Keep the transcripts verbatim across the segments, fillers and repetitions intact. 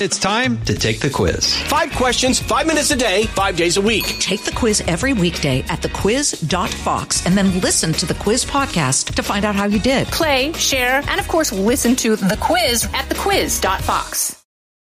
It's time to take the quiz. Five questions, five minutes a day, five days a week. Take the quiz every weekday at the quiz dot fox and then listen to the quiz podcast to find out how you did. Play, share, and of course, listen to the quiz at the quiz dot fox.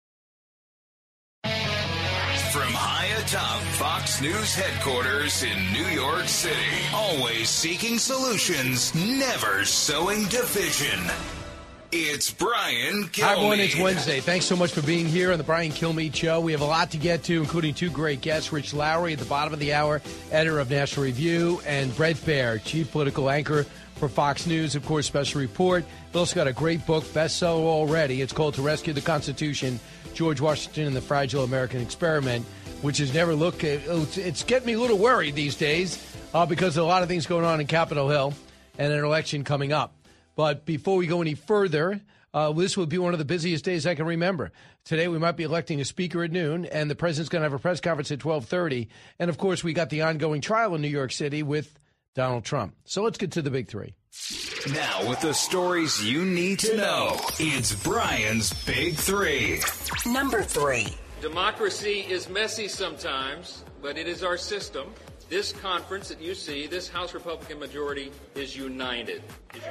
From high atop Fox News headquarters in New York City, always seeking solutions, never sowing division. It's Brian Kilmeade. Hi, everyone. It's Wednesday. Thanks so much for being here on the Brian Kilmeade Show. We have a lot to get to, including two great guests. Rich Lowry at the bottom of the hour, editor of National Review, and Bret Baier, chief political anchor for Fox News, of course, special report. We've also got a great book, bestseller already. It's called To Rescue the Constitution, George Washington and the Fragile American Experiment, which has never looked, it's getting me a little worried these days uh, because of a lot of things going on in Capitol Hill and an election coming up. But before we go any further, uh, this will be one of the busiest days I can remember. Today we might be electing a speaker at noon, and the president's going to have a press conference at twelve thirty. And, of course, we got the ongoing trial in New York City with Donald Trump. So let's get to the big three. Now with the stories you need to know, it's Brian's Big Three. Number three. Democracy is messy sometimes, but it is our system. This conference that you see, this House Republican majority, is united. Is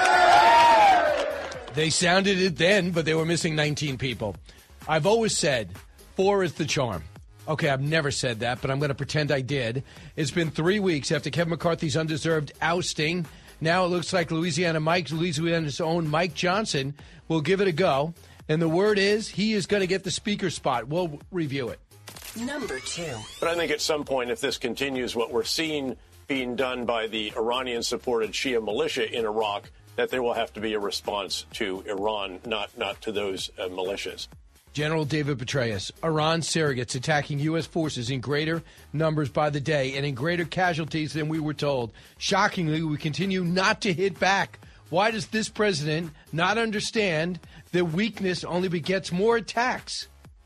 united. They sounded it then, but they were missing nineteen people. I've always said four is the charm. Okay, I've never said that, but I'm going to pretend I did. It's been three weeks after Kevin McCarthy's undeserved ousting. Now it looks like Louisiana Mike, Louisiana's own Mike Johnson, will give it a go. And the word is he is going to get the speaker spot. We'll review it. Number two. But I think at some point, if this continues, what we're seeing being done by the Iranian-supported Shia militia in Iraq, that there will have to be a response to Iran, not not to those uh, militias. General David Petraeus, Iran surrogates attacking U S forces in greater numbers by the day and in greater casualties than we were told. Shockingly, we continue not to hit back. Why does this president not understand that weakness only begets more attacks?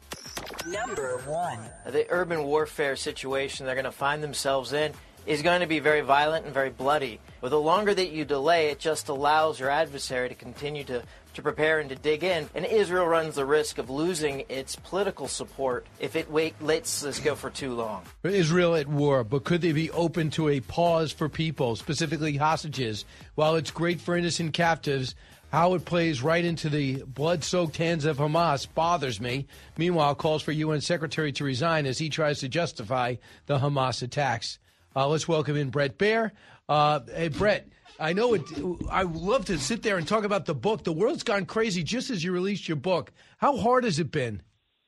Number one. The urban warfare situation they're going to find themselves in is going to be very violent and very bloody. But the longer that you delay, it just allows your adversary to continue to, to prepare and to dig in. And Israel runs the risk of losing its political support if it wait, lets this go for too long. Israel at war, but could they be open to a pause for people, specifically hostages? While it's great for innocent captives, how it plays right into the blood-soaked hands of Hamas bothers me. Meanwhile, calls for U N Secretary to resign as he tries to justify the Hamas attacks. Uh, let's welcome in Bret Baier. Uh, hey, Bret, I know it. I would love to sit there and talk about the book. The world's gone crazy just as you released your book. How hard has it been?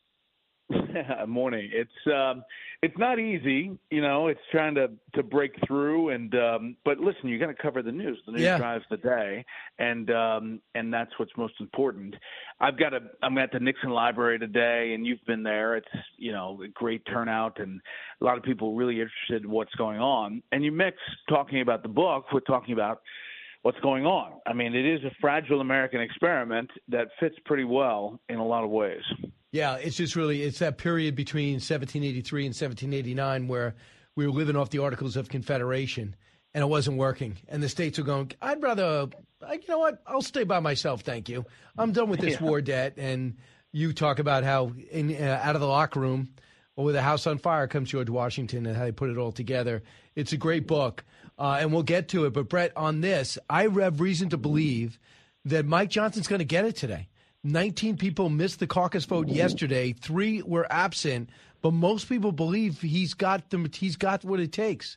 Morning. It's um, it's not easy, you know. It's trying to, to break through, and um, but listen, you got to cover the news. The news yeah. drives the day, and um, and that's what's most important. I've got a I'm at the Nixon Library today, and you've been there. It's you know a great turnout, and a lot of people really interested in what's going on. And you mix talking about the book with talking about what's going on. I mean, it is a fragile American experiment that fits pretty well in a lot of ways. Yeah, it's just really, it's that period between seventeen eighty-three and seventeen eighty-nine where we were living off the Articles of Confederation and it wasn't working. And the states were going, I'd rather, you know what, I'll stay by myself, thank you. I'm done with this yeah. war debt. And you talk about how in uh, out of the locker room or with a house on fire comes George Washington and how they put it all together. It's a great book, uh, and we'll get to it. But, Bret, on this, I have reason to believe that Mike Johnson's going to get it today. nineteen people missed the caucus vote yesterday. Three were absent, but most people believe he's got them. He's got what it takes.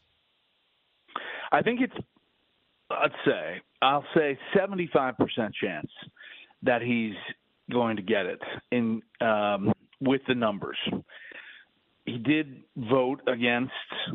I think it's, let's say, I'll say seventy-five percent chance that he's going to get it in um, with the numbers. He did vote against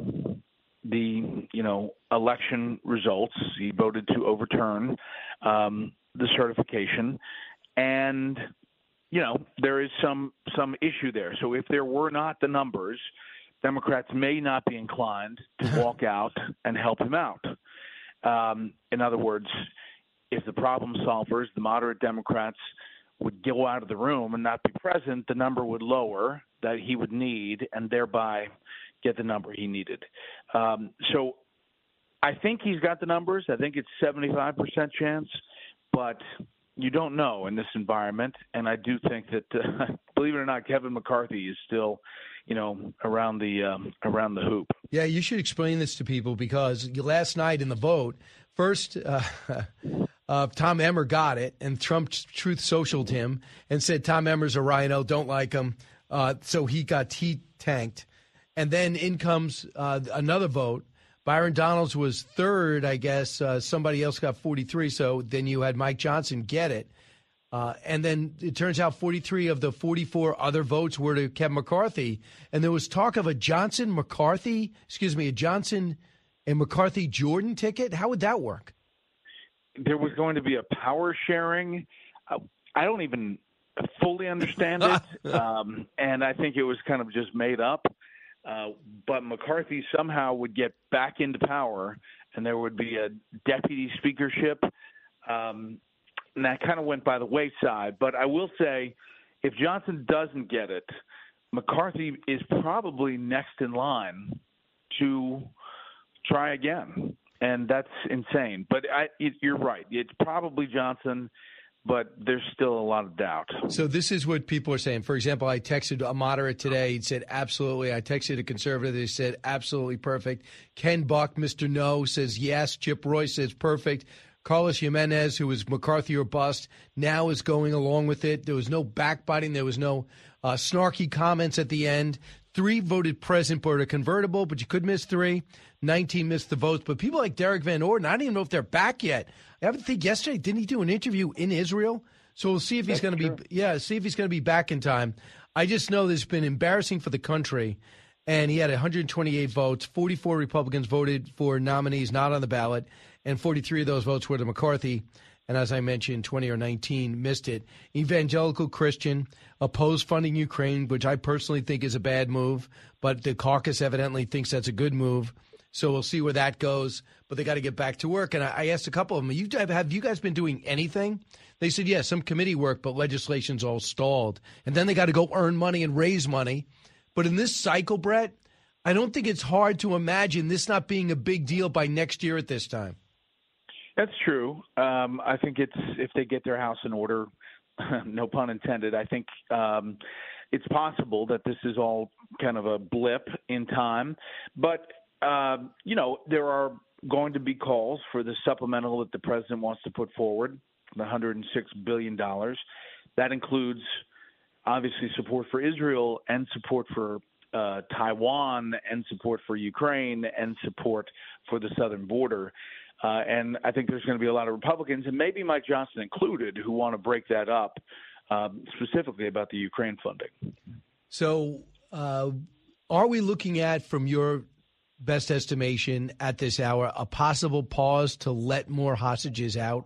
the, you know, election results. He voted to overturn um, the certification. And, you know, there is some some issue there. So if there were not the numbers, Democrats may not be inclined to walk out and help him out. Um, in other words, if the problem solvers, the moderate Democrats, would go out of the room and not be present, the number would lower that he would need and thereby get the number he needed. Um, so I think he's got the numbers. I think it's seventy-five percent chance, but you don't know in this environment, and I do think that, uh, believe it or not, Kevin McCarthy is still, you know, around the um, around the hoop. Yeah, you should explain this to people because last night in the vote, first uh, uh, Tom Emmer got it, and Trump Truth Socialed him and said Tom Emmer's a rhino, don't like him, uh, so he got he tanked, and then in comes uh, another vote. Byron Donalds was third, I guess. Uh, somebody else got forty-three, so then you had Mike Johnson get it. Uh, and then it turns out forty-three of the forty-four other votes were to Kevin McCarthy. And there was talk of a Johnson-McCarthy, excuse me, a Johnson and McCarthy-Jordan ticket. How would that work? There was going to be a power sharing. Uh, I don't even fully understand it, um, and I think it was kind of just made up. Uh, but McCarthy somehow would get back into power, and there would be a deputy speakership. Um, and that kind of went by the wayside. But I will say, if Johnson doesn't get it, McCarthy is probably next in line to try again. And that's insane. But I, it, you're right. It's probably Johnson, but there's still a lot of doubt. So this is what people are saying. For example, I texted a moderate today. He said, absolutely. I texted a conservative. They said, absolutely perfect. Ken Buck, Mister No, says yes. Chip Roy says perfect. Carlos Jimenez, who was McCarthy or bust, now is going along with it. There was no backbiting. There was no uh, snarky comments at the end. Three voted present but a convertible, but you could miss three. nineteen missed the votes. But people like Derek Van Orden, I don't even know if they're back yet. I haven't think yesterday, didn't he do an interview in Israel? So we'll see if he's going to be, yeah, see if he's going to be back in time. I just know this has been embarrassing for the country. And he had one hundred twenty-eight votes. forty-four Republicans voted for nominees not on the ballot, and forty-three of those votes were to McCarthy. And as I mentioned, twenty or nineteen missed it. Evangelical Christian opposed funding Ukraine, which I personally think is a bad move, but the caucus evidently thinks that's a good move. So we'll see where that goes. But they got to get back to work. And I, I asked a couple of them, you, have you guys been doing anything? They said, yeah, some committee work, but legislation's all stalled. And then they got to go earn money and raise money. But in this cycle, Brett, I don't think it's hard to imagine this not being a big deal by next year at this time. That's true. Um, I think it's if they get their house in order, no pun intended, I think um, it's possible that this is all kind of a blip in time. But, uh, you know, there are going to be calls for the supplemental that the president wants to put forward, the one hundred six billion dollars. That includes, obviously, support for Israel and support for uh, Taiwan and support for Ukraine and support for the southern border. Uh, and I think there's going to be a lot of Republicans, and maybe Mike Johnson included, who want to break that up, um, specifically about the Ukraine funding. So uh, are we looking at, from your best estimation at this hour, a possible pause to let more hostages out?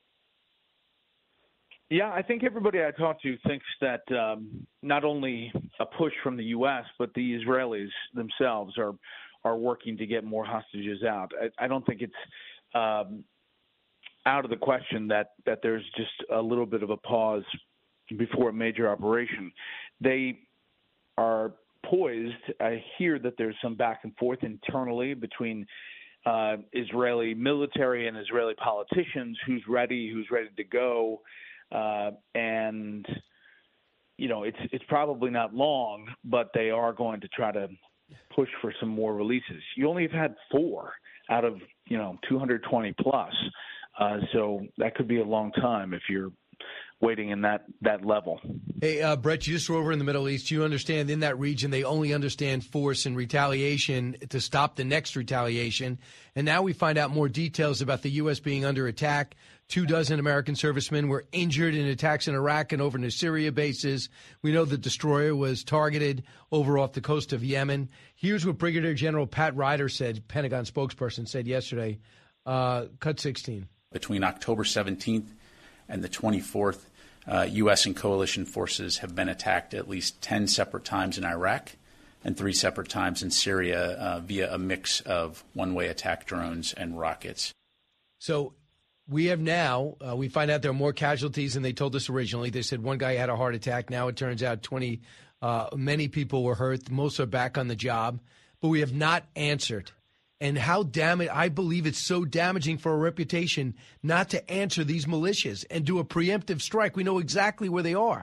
Yeah, I think everybody I talk to thinks that um, not only a push from the U S, but the Israelis themselves are are working to get more hostages out. I, I don't think it's um, out of the question that, that there's just a little bit of a pause before a major operation. They are poised. I hear that there's some back and forth internally between uh, Israeli military and Israeli politicians, who's ready, who's ready to go. Uh, and, you know, it's it's probably not long, but they are going to try to push for some more releases. You only have had four out of, you know, two hundred twenty plus. Uh, so that could be a long time if you're waiting in that, that level. Hey, uh, Brett, you just were over in the Middle East. You understand in that region they only understand force and retaliation to stop the next retaliation. And now we find out more details about the U S being under attack. Two dozen American servicemen were injured in attacks in Iraq and over near Syria bases. We know the destroyer was targeted over off the coast of Yemen. Here's what Brigadier General Pat Ryder said, Pentagon spokesperson, said yesterday. Uh, cut sixteen. Between October seventeenth and the twenty-fourth, uh, U S and coalition forces have been attacked at least ten separate times in Iraq and three separate times in Syria uh, via a mix of one-way attack drones and rockets. So we have now, uh, we find out there are more casualties than they told us originally. They said one guy had a heart attack. Now it turns out twenty, uh, many people were hurt. Most are back on the job. But we have not answered. and how damn I believe it's so damaging for our reputation not to answer these militias and do a preemptive strike. We know exactly where they are.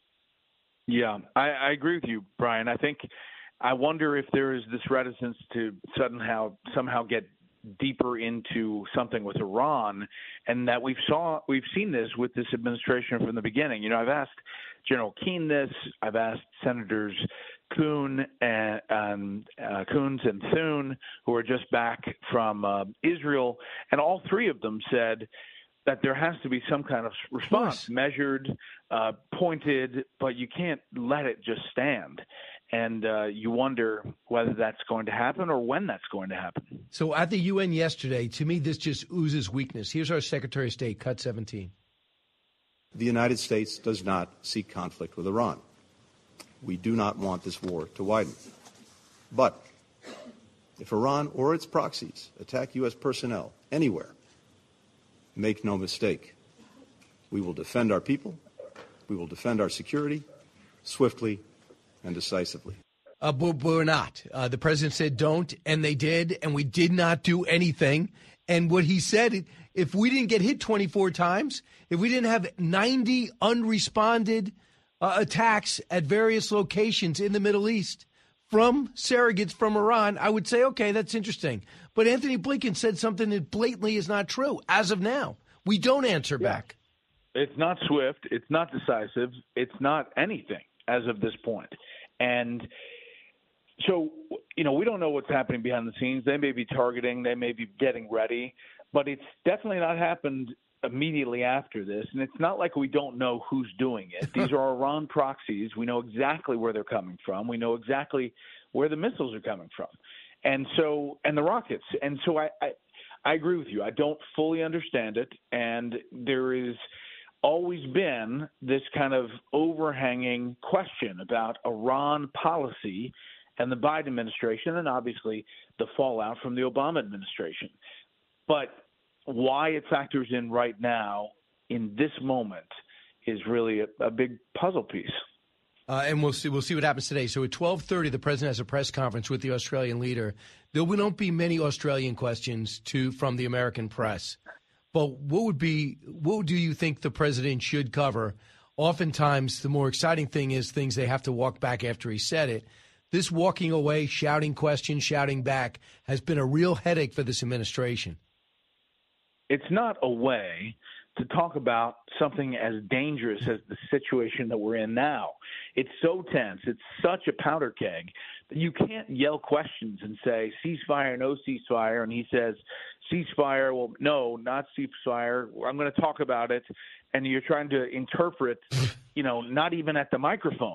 Yeah, I, I agree with you, Brian. I think I wonder if there is this reticence to somehow somehow get deeper into something with Iran, and that we've saw we've seen this with this administration from the beginning. You know, I've asked General Keane this. I've asked Senators Kuhn and um, uh, Coons and Thune, who are just back from uh, Israel, and all three of them said that there has to be some kind of response, of measured, uh, pointed, but you can't let it just stand. And uh, you wonder whether that's going to happen or when that's going to happen. So at the U N yesterday, to me, this just oozes weakness. Here's our Secretary of State, cut seventeen. The United States does not seek conflict with Iran. We do not want this war to widen. But if Iran or its proxies attack U S personnel anywhere, make no mistake, we will defend our people, we will defend our security swiftly and decisively. Uh, but we're not. Uh, the president said don't, and they did, and we did not do anything. And what he said, if we didn't get hit twenty-four times, if we didn't have ninety unresponded uh, attacks at various locations in the Middle East from surrogates from Iran, I would say, okay, that's interesting. But Anthony Blinken said something that blatantly is not true as of now. We don't answer yeah. back. It's not swift. It's not decisive. It's not anything as of this point. And so, you know, we don't know what's happening behind the scenes. They may be targeting. They may be getting ready. But it's definitely not happened immediately after this. And it's not like we don't know who's doing it. These are Iran proxies. We know exactly where they're coming from. We know exactly where the missiles are coming from. And so, and the rockets. And so I, I, I agree with you. I don't fully understand it. And there is always been this kind of overhanging question about Iran policy and the Biden administration, and obviously the fallout from the Obama administration. But why it factors in right now in this moment is really a, a big puzzle piece. Uh, and we'll see. We'll see what happens today. So at twelve thirty, the president has a press conference with the Australian leader. There won't be many Australian questions to from the American press. But what would be, what do you think the president should cover? Oftentimes, the more exciting thing is things they have to walk back after he said it. This walking away, shouting questions, shouting back has been a real headache for this administration. It's not a way to talk about something as dangerous as the situation that we're in now. It's so tense. It's such a powder keg that you can't yell questions and say, ceasefire, no ceasefire. And he says, ceasefire, well, no, not ceasefire. I'm going to talk about it. And you're trying to interpret, you know, not even at the microphone.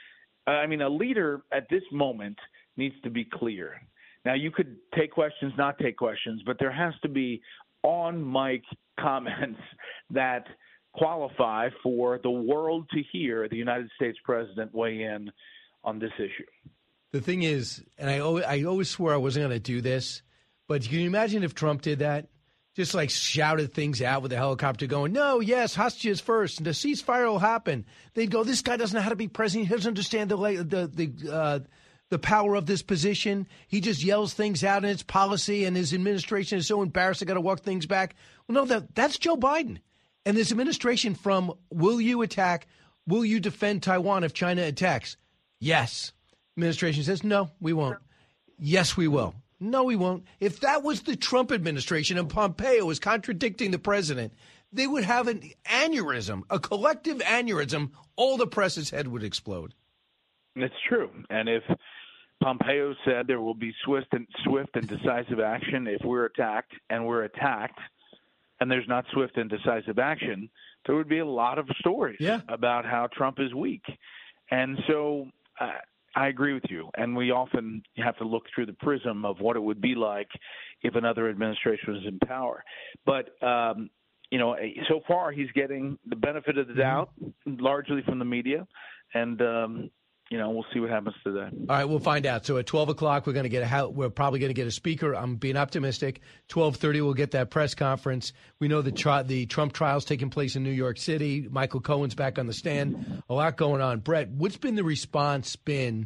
I mean, a leader at this moment needs to be clear. Now, you could take questions, not take questions, but there has to be on-mic comments that qualify for the world to hear the United States president weigh in on this issue. The thing is, and I always, I always swore I wasn't going to do this, but can you imagine if Trump did that? Just like shouted things out with a helicopter going, no, yes, hostages first, and the ceasefire will happen. They'd go, this guy doesn't know how to be president. He doesn't understand the the the, uh, the power of this position. He just yells things out in its policy, and his administration is so embarrassed they got to walk things back. Well, no, that that's Joe Biden. And this administration from will you attack, will you defend Taiwan if China attacks? Yes. Administration says, no, we won't. Yes, we will. No, we won't. If that was the Trump administration and Pompeo was contradicting the president, they would have an aneurysm, a collective aneurysm. All the press's head would explode. It's true. And if Pompeo said there will be swift and, swift and decisive action if we're attacked, and we're attacked, and there's not swift and decisive action, there would be a lot of stories yeah. about how Trump is weak. And so uh, I agree with you. And we often have to look through the prism of what it would be like if another administration was in power. But, um, you know, so far he's getting the benefit of the doubt, largely from the media. And, um, you know, we'll see what happens today. All right, we'll find out. So at twelve o'clock, we're going to get a we're probably going to get a speaker. I'm being optimistic. twelve thirty, we'll get that press conference. We know the tri- the Trump trial's taking place in New York City. Michael Cohen's back on the stand. A lot going on. Brett, what's been the response been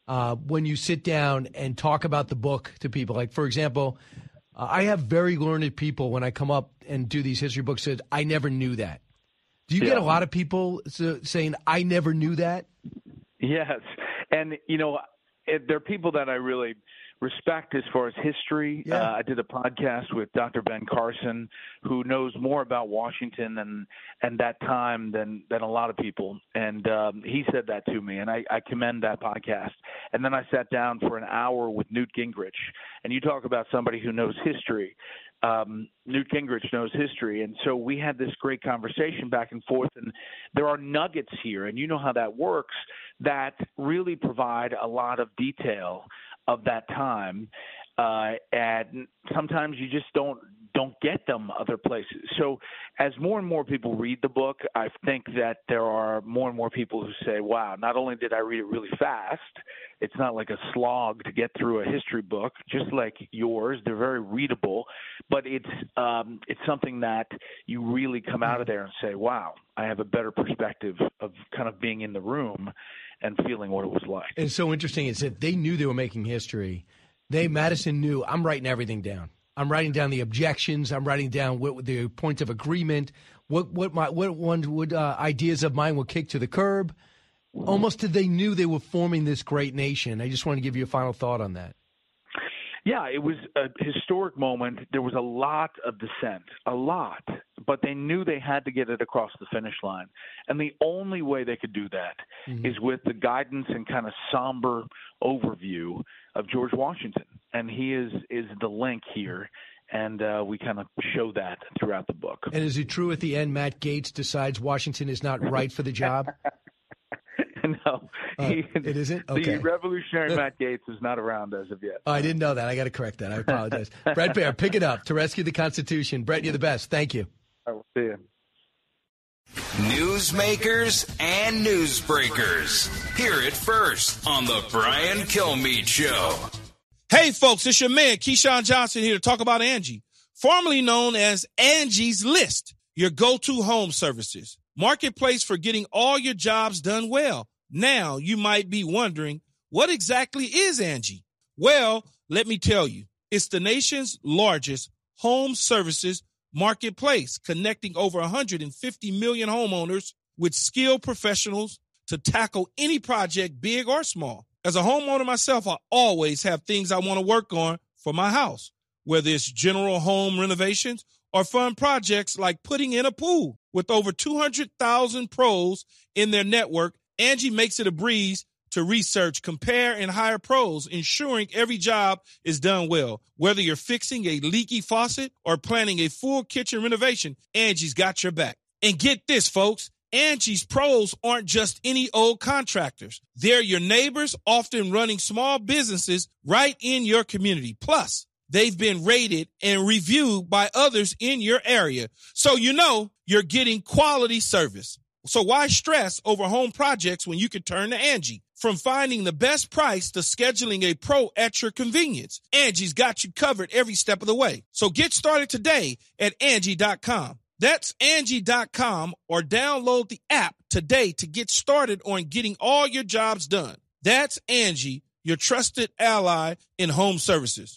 uh, when you sit down and talk about the book to people? Like, for example, uh, I have very learned people when I come up and do these history books said, I never knew that. Do you yeah. get a lot of people saying, I never knew that? Yes. And, you know, it, there are people that I really respect as far as history. Yeah. Uh, I did a podcast with Doctor Ben Carson, who knows more about Washington and, and that time than, than a lot of people. And um, he said that to me, and I, I commend that podcast. And then I sat down for an hour with Newt Gingrich. And you talk about somebody who knows history. Um, Newt Gingrich knows history. And so we had this great conversation back and forth. And there are nuggets here, and you know how that works, that really provide a lot of detail of that time, uh, and sometimes you just don't don't get them other places. So as more and more people read the book, I think that there are more and more people who say, wow, not only did I read it really fast, it's not like a slog to get through a history book, just like yours. They're very readable, but it's um, it's something that you really come out of there and say, wow, I have a better perspective of kind of being in the room and feeling what it was like. It's so interesting. It's that they knew they were making history. They, Madison knew, I'm writing everything down. I'm writing down the objections. I'm writing down what the points of agreement, what what my what ones would uh, ideas of mine would kick to the curb. Almost they knew they were forming this great nation. I just want to give you a final thought on that. Yeah, it was a historic moment. There was a lot of dissent, a lot, but they knew they had to get it across the finish line. And the only way they could do that mm-hmm. is with the guidance and kind of somber overview of George Washington. And he is, is the link here, and uh, we kind of show that throughout the book. And is it true at the end Matt Gaetz decides Washington is not right for the job? No, uh, he, it isn't? Okay. The revolutionary Matt Gaetz is not around as of yet. Oh, I didn't know that. I got to correct that. I apologize. Bret Baier, pick it up to rescue the Constitution. Bret, you're the best. Thank you. I will see you. Newsmakers and newsbreakers. Hear it first on the Brian Kilmeade Show. Hey, folks, it's your man, Keyshawn Johnson, here to talk about Angie, formerly known as Angie's List, your go-to home services. Marketplace for getting all your jobs done well. Now, you might be wondering, what exactly is Angie? Well, let me tell you, it's the nation's largest home services marketplace, connecting over one hundred fifty million homeowners with skilled professionals to tackle any project, big or small. As a homeowner myself, I always have things I want to work on for my house, whether it's general home renovations or fun projects like putting in a pool. With over two hundred thousand pros in their network, Angie makes it a breeze to research, compare, and hire pros, ensuring every job is done well. Whether you're fixing a leaky faucet or planning a full kitchen renovation, Angie's got your back. And get this, folks, Angie's pros aren't just any old contractors. They're your neighbors, often running small businesses right in your community. Plus, they've been rated and reviewed by others in your area. So you know you're getting quality service. So why stress over home projects when you can turn to Angie? From finding the best price to scheduling a pro at your convenience, Angie's got you covered every step of the way. So get started today at Angie dot com. That's Angie dot com, or download the app today to get started on getting all your jobs done. That's Angie, your trusted ally in home services.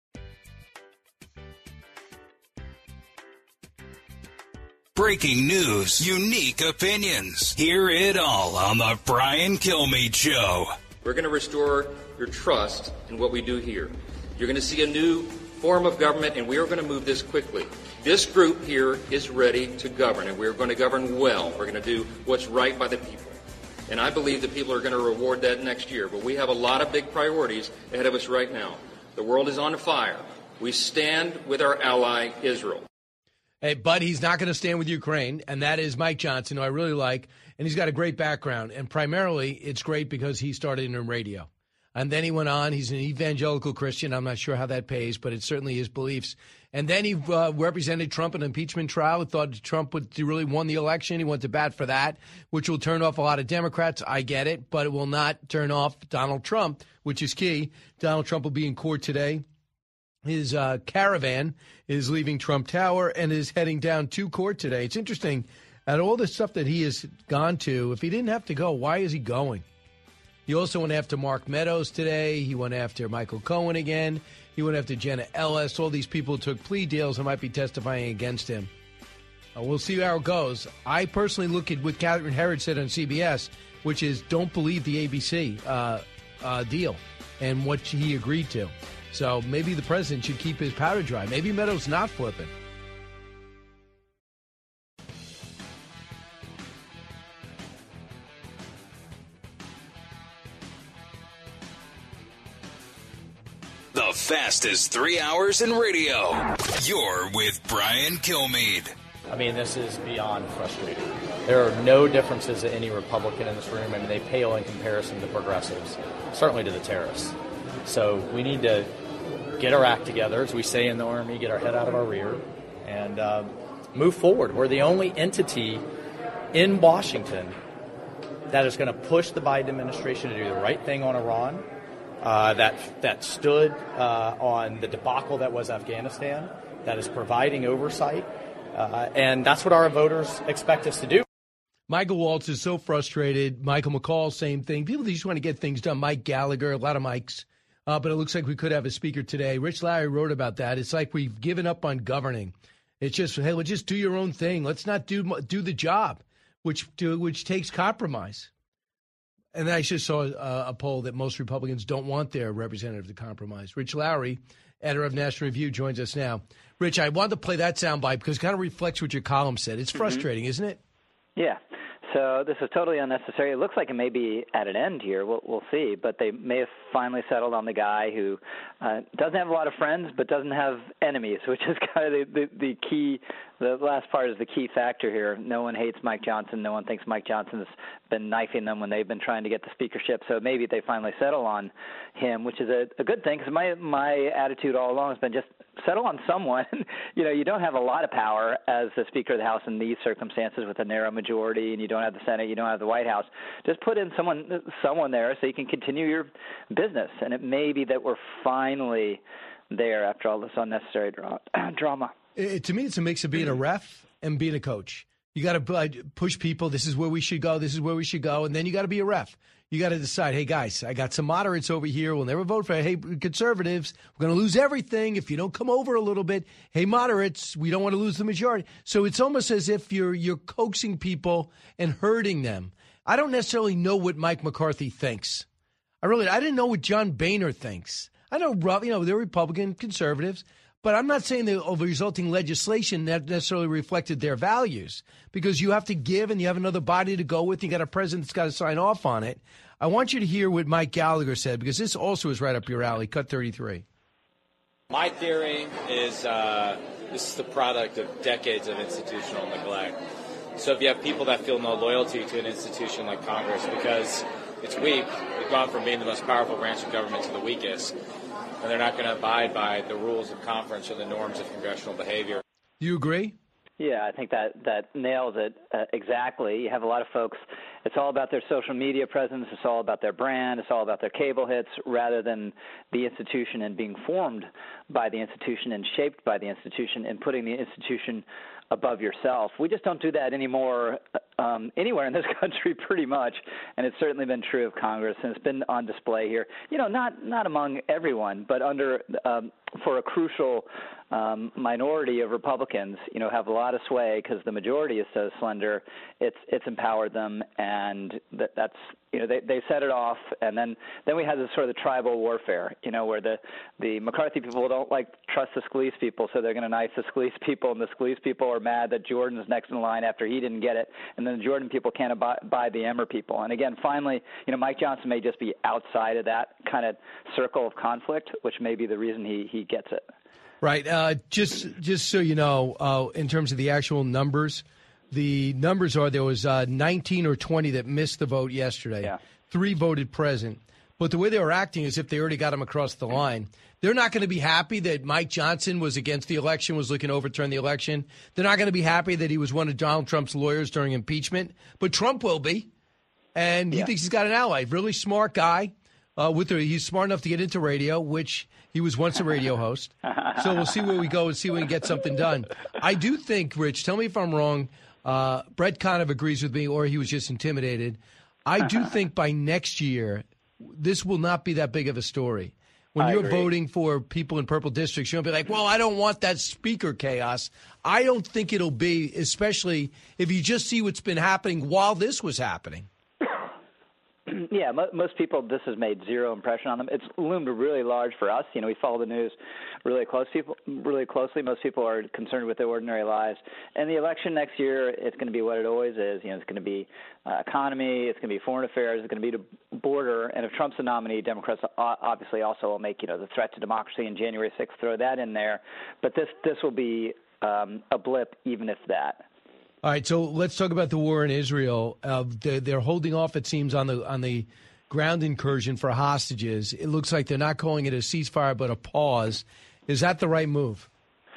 Breaking news, unique opinions. Hear it all on the Brian Kilmeade Show. We're going to restore your trust in what we do here. You're going to see a new form of government, and we are going to move this quickly. This group here is ready to govern, and we're going to govern well. We're going to do what's right by the people. And I believe the people are going to reward that next year. But we have a lot of big priorities ahead of us right now. The world is on fire. We stand with our ally, Israel. Hey, but he's not going to stand with Ukraine, and that is Mike Johnson, who I really like, and he's got a great background. And primarily, it's great because he started in radio. And then he went on. He's an evangelical Christian. I'm not sure how that pays, but it's certainly his beliefs. And then he uh, represented Trump in an impeachment trial. Thought Trump would really won the election. He went to bat for that, which will turn off a lot of Democrats. I get it, but it will not turn off Donald Trump, which is key. Donald Trump will be in court today. His uh, caravan is leaving Trump Tower and is heading down to court today. It's interesting, at all the stuff that he has gone to, if he didn't have to go, why is he going? He also went after Mark Meadows today. He went after Michael Cohen again. He went after Jenna Ellis. All these people took plea deals and might be testifying against him. Uh, we'll see how it goes. I personally look at what Catherine Herridge said on C B S, which is don't believe the A B C uh, uh, deal and what he agreed to. So maybe the president should keep his powder dry. Maybe Meadows not flipping. The fastest three hours in radio. You're with Brian Kilmeade. I mean, this is beyond frustrating. There are no differences to any Republican in this room. I mean, they pale in comparison to progressives, certainly to the terrorists. So we need to get our act together, as we say in the Army, get our head out of our rear, and um, move forward. We're the only entity in Washington that is going to push the Biden administration to do the right thing on Iran, uh, that that stood uh, on the debacle that was Afghanistan, that is providing oversight, uh, and that's what our voters expect us to do. Michael Waltz is so frustrated. Michael McCall, same thing. People just want to get things done. Mike Gallagher, a lot of mics. Uh, but it looks like we could have a speaker today. Rich Lowry wrote about that. It's like we've given up on governing. It's just, hey, let's just do your own thing. Let's not do do the job, which do, which takes compromise. And I just saw a, a poll that most Republicans don't want their representative to compromise. Rich Lowry, editor of National Review, joins us now. Rich, I wanted to play that soundbite because it kind of reflects what your column said. It's frustrating, mm-hmm. isn't it? Yeah. So this is totally unnecessary. It looks like it may be at an end here. We'll, we'll see. But they may have finally settled on the guy who uh, doesn't have a lot of friends but doesn't have enemies, which is kind of the, the, the key. The last part is the key factor here. No one hates Mike Johnson. No one thinks Mike Johnson's been knifing them when they've been trying to get the speakership. So maybe they finally settle on him, which is a, a good thing because my, my attitude all along has been just settle on someone. You know, you don't have a lot of power as the Speaker of the House in these circumstances with a narrow majority, and you don't have the Senate, you don't have the White House. Just put in someone someone there so you can continue your business. And it may be that we're finally there after all this unnecessary dra- drama. It, to me, it's a mix of being a ref and being a coach. You got to push people. This is where we should go. This is where we should go. And then you got to be a ref. You got to decide, hey, guys, I got some moderates over here. We'll never vote for it. Hey, conservatives, we're going to lose everything if you don't come over a little bit. Hey, moderates, we don't want to lose the majority. So it's almost as if you're you're coaxing people and hurting them. I don't necessarily know what Mike McCarthy thinks. I really I didn't know what John Boehner thinks. I know, you know, they're Republican conservatives. But I'm not saying the resulting legislation that necessarily reflected their values, because you have to give and you have another body to go with. You got a president that's got to sign off on it. I want you to hear what Mike Gallagher said, because this also is right up your alley. Cut thirty-three. My theory is uh, this is the product of decades of institutional neglect. So if you have people that feel no loyalty to an institution like Congress because it's weak, we've gone from being the most powerful branch of government to the weakest. And they're not going to abide by the rules of conference or the norms of congressional behavior. Do you agree? Yeah, I think that, that nails it uh, exactly. You have a lot of folks, it's all about their social media presence, it's all about their brand, it's all about their cable hits, rather than the institution and being formed by the institution and shaped by the institution and putting the institution above yourself. We just don't do that anymore um, anywhere in this country pretty much, and it's certainly been true of Congress, and it's been on display here. You know, not not among everyone, but under um, for a crucial um, minority of Republicans, you know, have a lot of sway because the majority is so slender. It's it's empowered them, and that, that's you know they they set it off, and then then we had this sort of the tribal warfare, you know, where the the McCarthy people don't like trust the Scalise people, so they're going to knife the Scalise people, and the Scalise people are mad that Jordan's next in line after he didn't get it, and then the Jordan people can't abide by the Emmer people. And again, finally, you know, Mike Johnson may just be outside of that kind of circle of conflict, which may be the reason he he gets it. Right. Uh, just just so you know, uh, in terms of the actual numbers, the numbers are there was uh, nineteen or twenty that missed the vote yesterday. Yeah. Three voted present. But the way they were acting is if they already got him across the line. They're not going to be happy that Mike Johnson was against the election, was looking to overturn the election. They're not going to be happy that he was one of Donald Trump's lawyers during impeachment. But Trump will be. And he yeah. thinks he's got an ally. Really smart guy. Uh, with the, he's smart enough to get into radio, which he was once a radio host. So we'll see where we go and see if we can get something done. I do think, Rich, tell me if I'm wrong, uh, Brett kind of agrees with me, or he was just intimidated. I do think by next year this will not be that big of a story. When I you're agree. voting for people in purple districts, you'll be like, well, I don't want that speaker chaos. I don't think it'll be, especially if you just see what's been happening while this was happening. Yeah, mo- most people, this has made zero impression on them. It's loomed really large for us. You know, we follow the news really close, people, really closely. Most people are concerned with their ordinary lives. And the election next year, it's going to be what it always is. You know, it's going to be uh, economy, it's going to be foreign affairs, it's going to be the border. And if Trump's the nominee, Democrats obviously also will make, you know, the threat to democracy in January sixth, throw that in there. But this this will be um, a blip, even if that. All right, so let's talk about the war in Israel. Uh, they're, they're holding off, it seems, on the on the ground incursion for hostages. It looks like they're not calling it a ceasefire, but a pause. Is that the right move?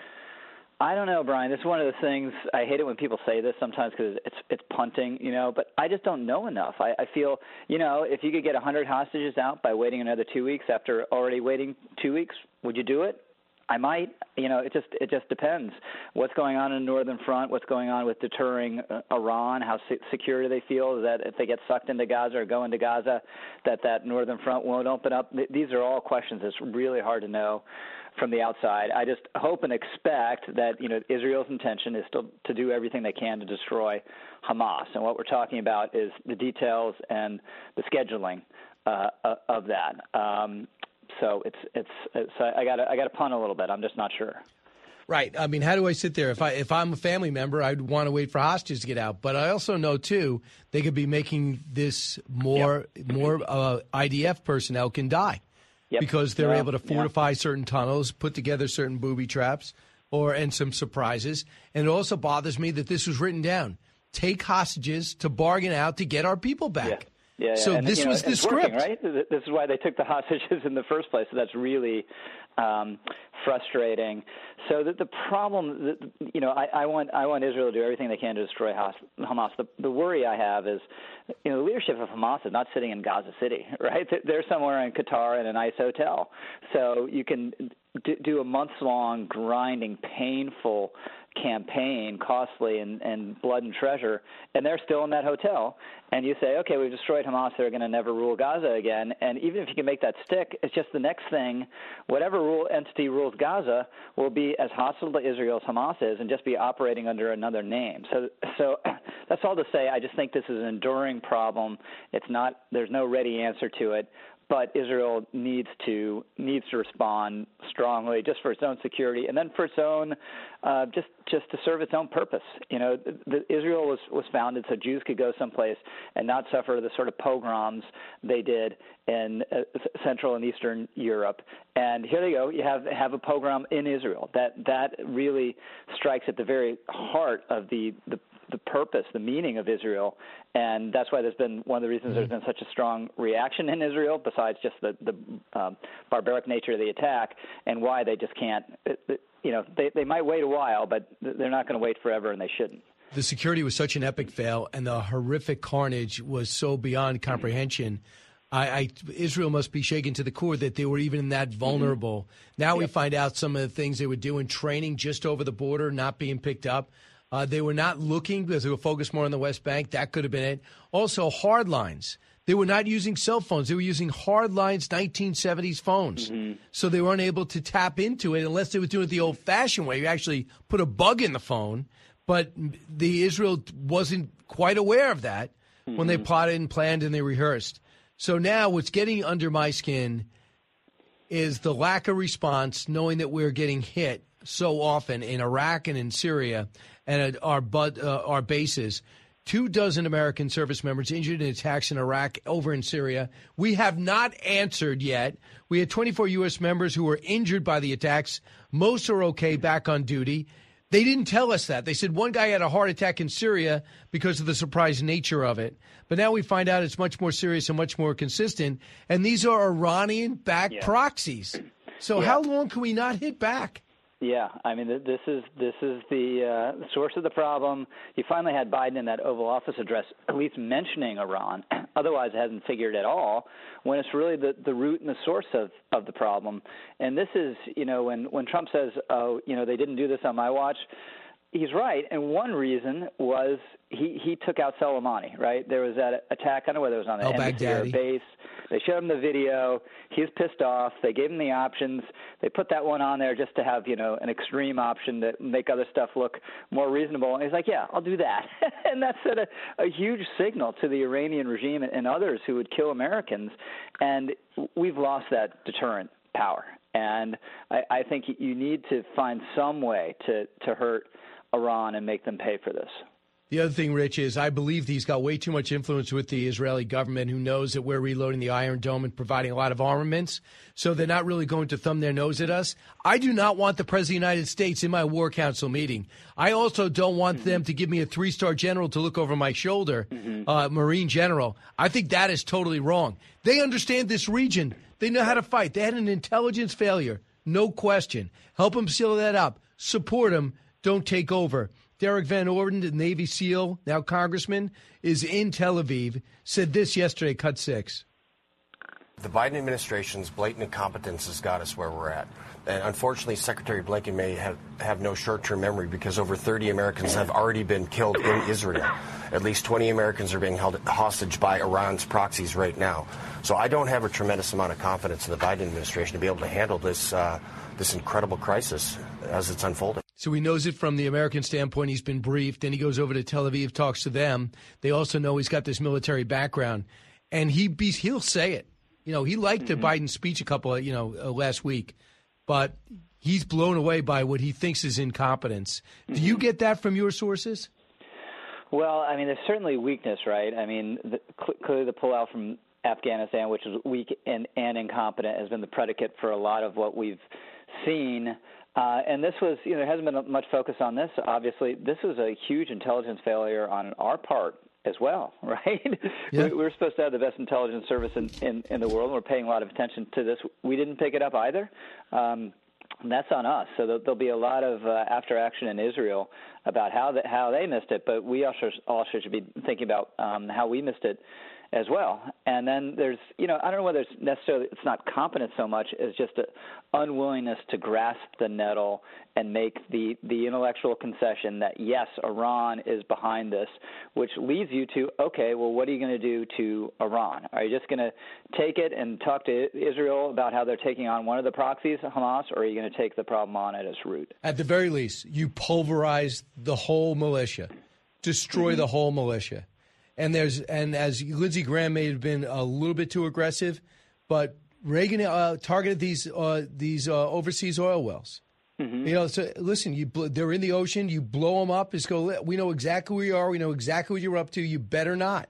I don't know, Brian. This is one of the things, I hate it when people say this sometimes because it's it's punting, you know, but I just don't know enough. I, I feel, you know, if you could get one hundred hostages out by waiting another two weeks after already waiting two weeks, would you do it? I might, you know, it just it just depends. What's going on in the northern front? What's going on with deterring uh, Iran? How se- secure do they feel that if they get sucked into Gaza or go into Gaza, that that northern front won't open up? Th- these are all questions that's really hard to know from the outside. I just hope and expect that, you know, Israel's intention is still to do everything they can to destroy Hamas. And what we're talking about is the details and the scheduling uh, of that. Um, So it's it's, it's I got I got to punt a little bit. I'm just not sure. Right. I mean, how do I sit there? If I if I'm a family member, I'd want to wait for hostages to get out. But I also know too they could be making this more yep. more uh, I D F personnel can die yep. because they're yeah. able to fortify yeah. certain tunnels, put together certain booby traps, or and some surprises. And it also bothers me that this was written down: take hostages to bargain out to get our people back. Yeah. Yeah, yeah. So and, this you know, was the working, script, right? This is why they took the hostages in the first place. So that's really um, frustrating. So the, the problem, that, you know, I, I want I want Israel to do everything they can to destroy Hamas. The, the worry I have is, you know, the leadership of Hamas is not sitting in Gaza City, right? They're somewhere in Qatar in a nice hotel. So you can do a months-long, grinding, painful campaign, costly and, and blood and treasure, and they're still in that hotel. And you say, okay, we've destroyed Hamas, they're going to never rule Gaza again. And even if you can make that stick, it's just the next thing, whatever rule entity rules Gaza will be as hostile to Israel as Hamas is and just be operating under another name. So so that's all to say, I just think this is an enduring problem. It's not, there's no ready answer to it. But Israel needs to needs to respond strongly, just for its own security, and then for its own, uh, just just to serve its own purpose. You know, the, the, Israel was, was founded so Jews could go someplace and not suffer the sort of pogroms they did in uh, Central and Eastern Europe. And here they go. You have have a pogrom in Israel. That that really strikes at the very heart of the the. the purpose, the meaning of Israel, and that's why there's been one of the reasons there's been such a strong reaction in Israel, besides just the, the um, barbaric nature of the attack, and why they just can't, you know, they, they might wait a while, but they're not going to wait forever, and they shouldn't. The security was such an epic fail, and the horrific carnage was so beyond comprehension. I, I Israel must be shaken to the core that they were even that vulnerable. Mm-hmm. Now yep. we find out some of the things they were doing, training just over the border, not being picked up. Uh, they were not looking because they were focused more on the West Bank. That could have been it. Also, hard lines. They were not using cell phones. They were using hard lines, nineteen seventies phones. Mm-hmm. So they weren't able to tap into it unless they were doing it the old-fashioned way. You actually put a bug in the phone. But the Israel wasn't quite aware of that mm-hmm. when they plotted and planned and they rehearsed. So now what's getting under my skin is the lack of response, knowing that we're getting hit so often in Iraq and in Syria and at our but, uh, our bases. Two dozen American service members injured in attacks in Iraq, over in Syria. We have not answered yet. We had twenty-four U S members who were injured by the attacks. Most are okay, back on duty. They didn't tell us that. They said one guy had a heart attack in Syria because of the surprise nature of it. But now we find out it's much more serious and much more consistent. And these are Iranian-backed yeah. proxies. So yeah. how long can we not hit back? Yeah, I mean, this is this is the uh, source of the problem. You finally had Biden in that Oval Office address at least mentioning Iran. Otherwise, it hasn't figured at all, when it's really the, the root and the source of, of the problem. And this is, you know, when, when Trump says, oh, you know, they didn't do this on my watch, he's right. And one reason was he, he took out Soleimani, right? There was that attack, I don't know whether it was on the embassy or base. They showed him the video. He's pissed off. They gave him the options. They put that one on there just to have, you know, an extreme option to make other stuff look more reasonable. And he's like, yeah, I'll do that. And that set a, a huge signal to the Iranian regime and others who would kill Americans. And we've lost that deterrent power. And I, I think you need to find some way to, to hurt Iran and make them pay for this. The other thing, Rich, is I believe he's got way too much influence with the Israeli government, who knows that we're reloading the Iron Dome and providing a lot of armaments. So they're not really going to thumb their nose at us. I do not want the President of the United States in my War Council meeting. I also don't want mm-hmm. them to give me a three-star general to look over my shoulder, mm-hmm. uh, Marine general. I think that is totally wrong. They understand this region. They know how to fight. They had an intelligence failure, no question. Help them seal that up. Support them. Don't take over. Derek Van Orden, the Navy SEAL, now congressman, is in Tel Aviv, said this yesterday, cut six. The Biden administration's blatant incompetence has got us where we're at. And unfortunately, Secretary Blinken may have, have no short-term memory because over thirty Americans have already been killed in Israel. At least twenty Americans are being held hostage by Iran's proxies right now. So I don't have a tremendous amount of confidence in the Biden administration to be able to handle this uh, this incredible crisis as it's unfolding. So he knows it from the American standpoint. He's been briefed. Then he goes over to Tel Aviv, talks to them. They also know he's got this military background. And he be, he'll say it. You know, he liked mm-hmm. the Biden speech a couple of, you know, uh, last week. But he's blown away by what he thinks is incompetence. Mm-hmm. Do you get that from your sources? Well, I mean, there's certainly weakness, right? I mean, the, clearly the pullout from Afghanistan, which is weak and, and incompetent, has been the predicate for a lot of what we've seen. Uh, and this was, you know, there hasn't been much focus on this. Obviously, this was a huge intelligence failure on our part as well, right? Yeah. we, we're supposed to have the best intelligence service in, in, in the world, and we're paying a lot of attention to this. We didn't pick it up either. Um, and that's on us. So there'll be a lot of uh, after action in Israel about how the, how they missed it, but we also also should be thinking about um, how we missed it as well. And then there's, you know, I don't know whether it's necessarily, it's not competence so much as just an unwillingness to grasp the nettle and make the, the intellectual concession that, yes, Iran is behind this, which leads you to, okay, well, what are you going to do to Iran? Are you just going to take it and talk to Israel about how they're taking on one of the proxies, Hamas, or are you going to take the problem on at its root? At the very least, you pulverize the whole militia, destroy mm-hmm. the whole militia. And there's and as Lindsey Graham may have been a little bit too aggressive, but Reagan uh, targeted these uh, these uh, overseas oil wells. Mm-hmm. You know, so listen, you they're in the ocean. You blow them up. It's go. We know exactly where you are. We know exactly what you're up to. You better not.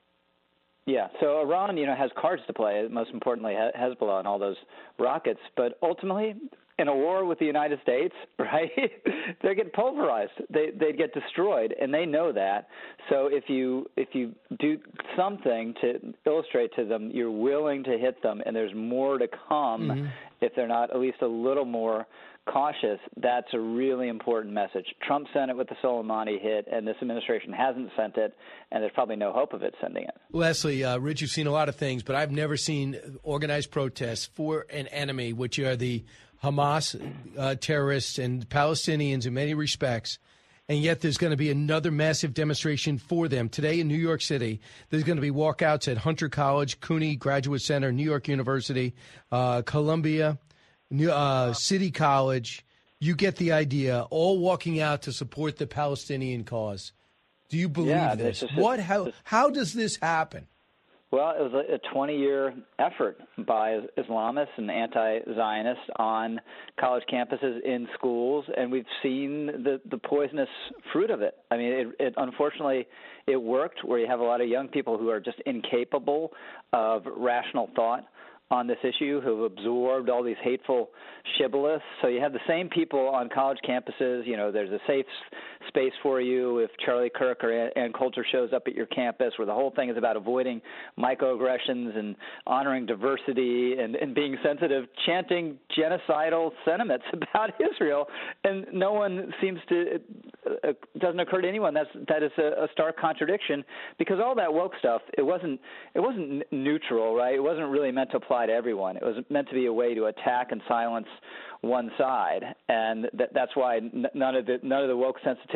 Yeah. So Iran, you know, has cards to play. Most importantly, Hezbollah and all those rockets. But ultimately, in a war with the United States, right, they get pulverized. They they get destroyed, and they know that. So if you if you do something to illustrate to them, you're willing to hit them, and there's more to come mm-hmm. if they're not at least a little more cautious, that's a really important message. Trump sent it with the Soleimani hit, and this administration hasn't sent it, and there's probably no hope of it sending it. Leslie, uh, Rich, you've seen a lot of things, but I've never seen organized protests for an enemy, which are the Hamas uh, terrorists and Palestinians in many respects, and yet there's going to be another massive demonstration for them. Today in New York City, there's going to be walkouts at Hunter College, Cooney Graduate Center, New York University, uh, Columbia, New, uh, City College. You get the idea, all walking out to support the Palestinian cause. Do you believe yeah, this? this What? How, how does this happen? Well, it was a twenty-year effort by Islamists and anti-Zionists on college campuses, in schools, and we've seen the, the poisonous fruit of it. I mean, it, it unfortunately, it worked where you have a lot of young people who are just incapable of rational thought on this issue, who have absorbed all these hateful shibboleths. So you have the same people on college campuses. You know, there's a safe space for you if Charlie Kirk or Ann Coulter shows up at your campus, where the whole thing is about avoiding microaggressions and honoring diversity and, and being sensitive, chanting genocidal sentiments about Israel. And no one seems to, it doesn't occur to anyone that's, that is a, a stark contradiction, because all that woke stuff, it wasn't, it wasn't neutral, right? It wasn't really meant to apply to everyone. It was meant to be a way to attack and silence one side, and that, that's why none of the none of the woke sensitivity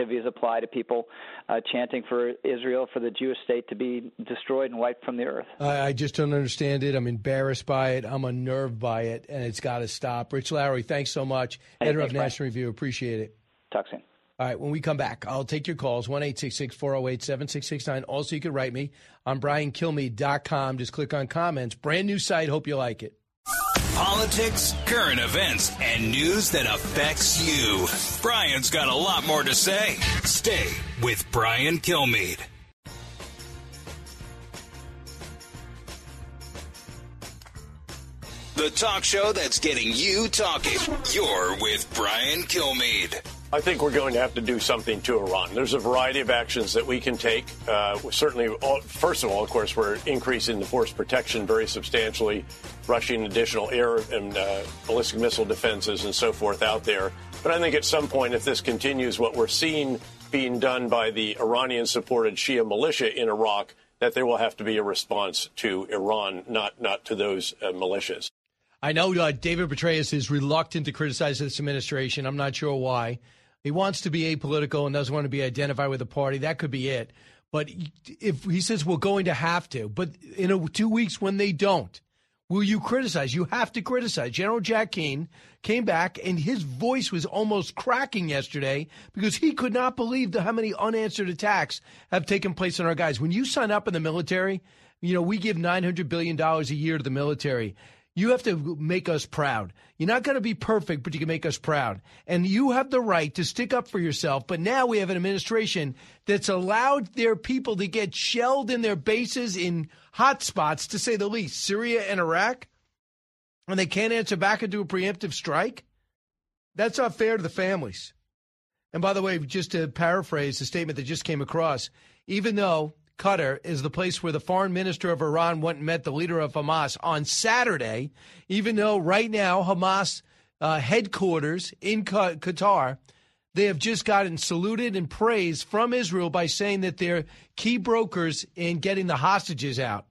sensitivities apply to people uh, chanting for Israel, for the Jewish state to be destroyed and wiped from the earth. I, I just don't understand it. I'm embarrassed by it. I'm unnerved by it, and it's got to stop. Rich Lowry, thanks so much. Hey, Editor thanks, of National Review. Appreciate it. Talk soon. All right, when we come back, I'll take your calls, one eight six six, four oh eight, seven six six nine. Also, you can write me on brian kilmeade dot com. Just click on comments. Brand new site. Hope you like it. Politics, current events, and news that affects you. Brian's got a lot more to say. Stay with Brian Kilmeade. The talk show that's getting you talking. You're with Brian Kilmeade. I think we're going to have to do something to Iran. There's a variety of actions that we can take. Uh, certainly, all, first of all, of course, we're increasing the force protection very substantially, rushing additional air and uh, ballistic missile defenses and so forth out there. But I think at some point, if this continues, what we're seeing being done by the Iranian-supported Shia militia in Iraq, that there will have to be a response to Iran, not not to those uh, militias. I know uh, David Petraeus is reluctant to criticize this administration. I'm not sure why. He wants to be apolitical and doesn't want to be identified with a party. That could be it. But if he says we're going to have to, but in a, two weeks when they don't, will you criticize? You have to criticize. General Jack Keane came back and his voice was almost cracking yesterday because he could not believe the, how many unanswered attacks have taken place on our guys. When you sign up in the military, you know, we give nine hundred billion dollars a year to the military. You have to make us proud. You're not going to be perfect, but you can make us proud. And you have the right to stick up for yourself. But now we have an administration that's allowed their people to get shelled in their bases in hot spots, to say the least, Syria and Iraq, and they can't answer back and do a preemptive strike. That's not fair to the families. And by the way, just to paraphrase the statement that just came across, even though Qatar is the place where the foreign minister of Iran went and met the leader of Hamas on Saturday, even though right now Hamas uh, headquarters in Qatar, they have just gotten saluted and praised from Israel by saying that they're key brokers in getting the hostages out.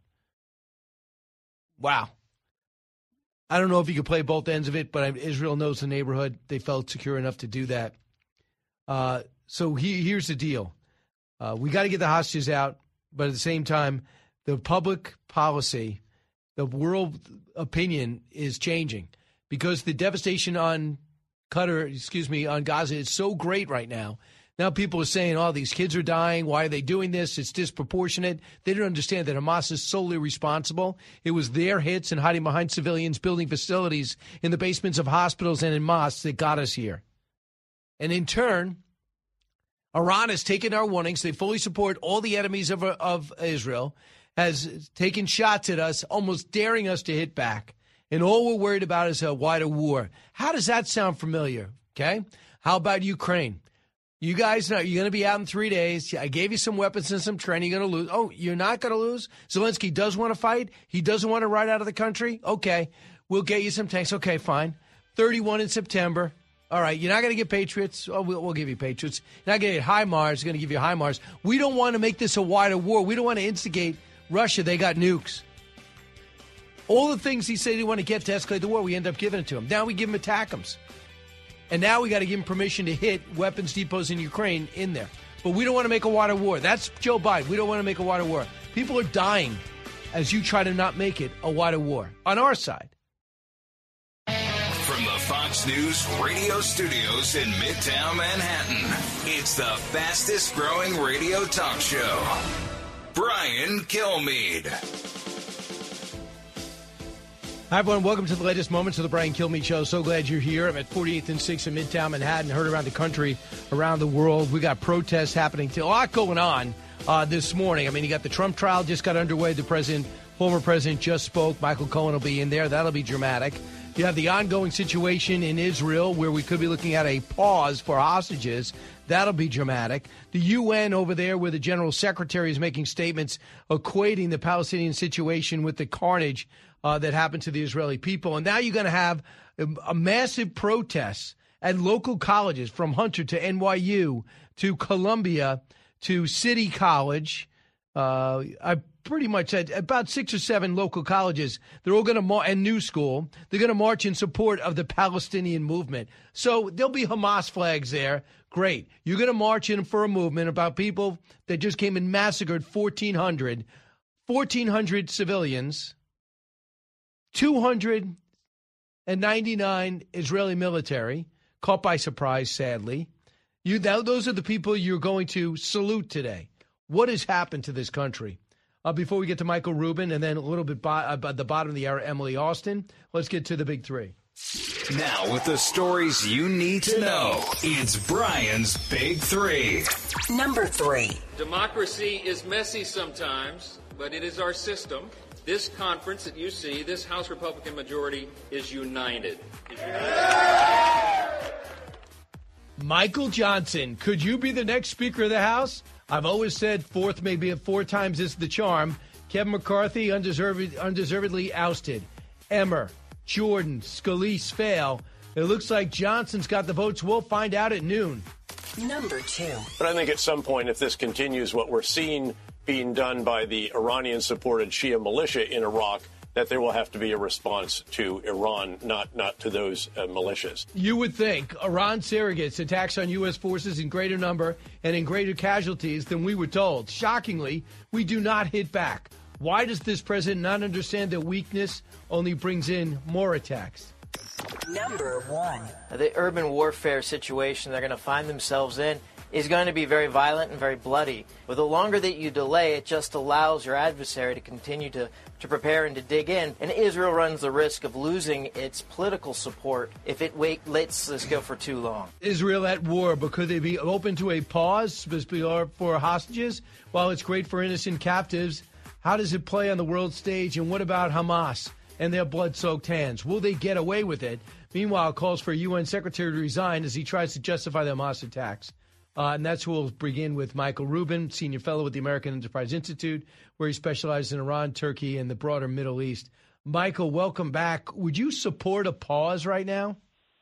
Wow. I don't know if you could play both ends of it, but Israel knows the neighborhood. They felt secure enough to do that. Uh, so he, here's the deal. Uh, we got to get the hostages out. But at the same time, the public policy, the world opinion is changing because the devastation on Qatar, excuse me, on Gaza is so great right now. Now people are saying, oh, these kids are dying. Why are they doing this? It's disproportionate. They don't understand that Hamas is solely responsible. It was their hits and hiding behind civilians, building facilities in the basements of hospitals and in mosques that got us here. And in turn, Iran has taken our warnings. They fully support all the enemies of, of Israel, has taken shots at us, almost daring us to hit back. And all we're worried about is a wider war. How does that sound familiar? Okay. How about Ukraine? You guys know you're going to be out in three days. I gave you some weapons and some training. You're going to lose. Oh, you're not going to lose? Zelensky does want to fight. He doesn't want to ride out of the country. Okay. We'll get you some tanks. Okay, fine. thirty-one in September. All right, you're not going to get Patriots. Oh, we'll, we'll give you Patriots. You're not going to get HIMARS. We're going to give you HIMARS. We don't want to make this a wider war. We don't want to instigate Russia. They got nukes. All the things he said he wanted to get to escalate the war, we end up giving it to him. Now we give him ATACMS. And now we got to give him permission to hit weapons depots in Ukraine in there. But we don't want to make a wider war. That's Joe Biden. We don't want to make a wider war. People are dying as you try to not make it a wider war on our side. From the Fox News radio studios in Midtown Manhattan, it's the fastest growing radio talk show. Brian Kilmeade. Hi, everyone. Welcome to the latest moments of the Brian Kilmeade Show. So glad you're here. I'm at forty-eighth and sixth in Midtown Manhattan. Heard around the country, around the world. We got protests happening. A lot going on uh, this morning. I mean, you got the Trump trial just got underway. The president, former president just spoke. Michael Cohen will be in there. That'll be dramatic. You have the ongoing situation in Israel where we could be looking at a pause for hostages. That'll be dramatic. The U N over there where the general secretary is making statements equating the Palestinian situation with the carnage uh, that happened to the Israeli people. And now you're going to have a, a massive protest at local colleges from Hunter to N Y U to Columbia to City College. Uh, I pretty much at about six or seven local colleges. They're all going to mar- and New School. They're going to march in support of the Palestinian movement. So there'll be Hamas flags there. Great. You're going to march in for a movement about people that just came and massacred fourteen hundred, fourteen hundred civilians, two hundred ninety-nine Israeli military, caught by surprise, sadly. You, that, those are the people you're going to salute today. What has happened to this country? Uh, before we get to Michael Rubin and then a little bit by, uh, at the bottom of the hour, Emily Austin, let's get to the big three. Now with the stories you need to know, it's Brian's Big Three. Number three. Democracy is messy sometimes, but it is our system. This conference that you see, this House Republican majority, is united. Is united. Michael Johnson, could you be the next Speaker of the House? I've always said fourth, maybe four times is the charm. Kevin McCarthy, undeserved, undeservedly ousted. Emmer, Jordan, Scalise fail. It looks like Johnson's got the votes. We'll find out at noon. Number two. But I think at some point, if this continues, what we're seeing being done by the Iranian-supported Shia militia in Iraq, that there will have to be a response to Iran, not not to those uh, militias. You would think Iran surrogates attacks on U S forces in greater number and in greater casualties than we were told. Shockingly, we do not hit back. Why does this president not understand that weakness only brings in more attacks? Number one. The urban warfare situation they're going to find themselves in is going to be very violent and very bloody. But the longer that you delay, it just allows your adversary to continue to, to prepare and to dig in. And Israel runs the risk of losing its political support if it wait, lets this go for too long. Israel at war, but could they be open to a pause for hostages? While it's great for innocent captives, how does it play on the world stage? And what about Hamas and their blood-soaked hands? Will they get away with it? Meanwhile, calls for a U N secretary to resign as he tries to justify the Hamas attacks. Uh, and that's who we'll begin with. Michael Rubin, senior fellow with the American Enterprise Institute, where he specializes in Iran, Turkey, and the broader Middle East. Michael, welcome back. Would you support a pause right now?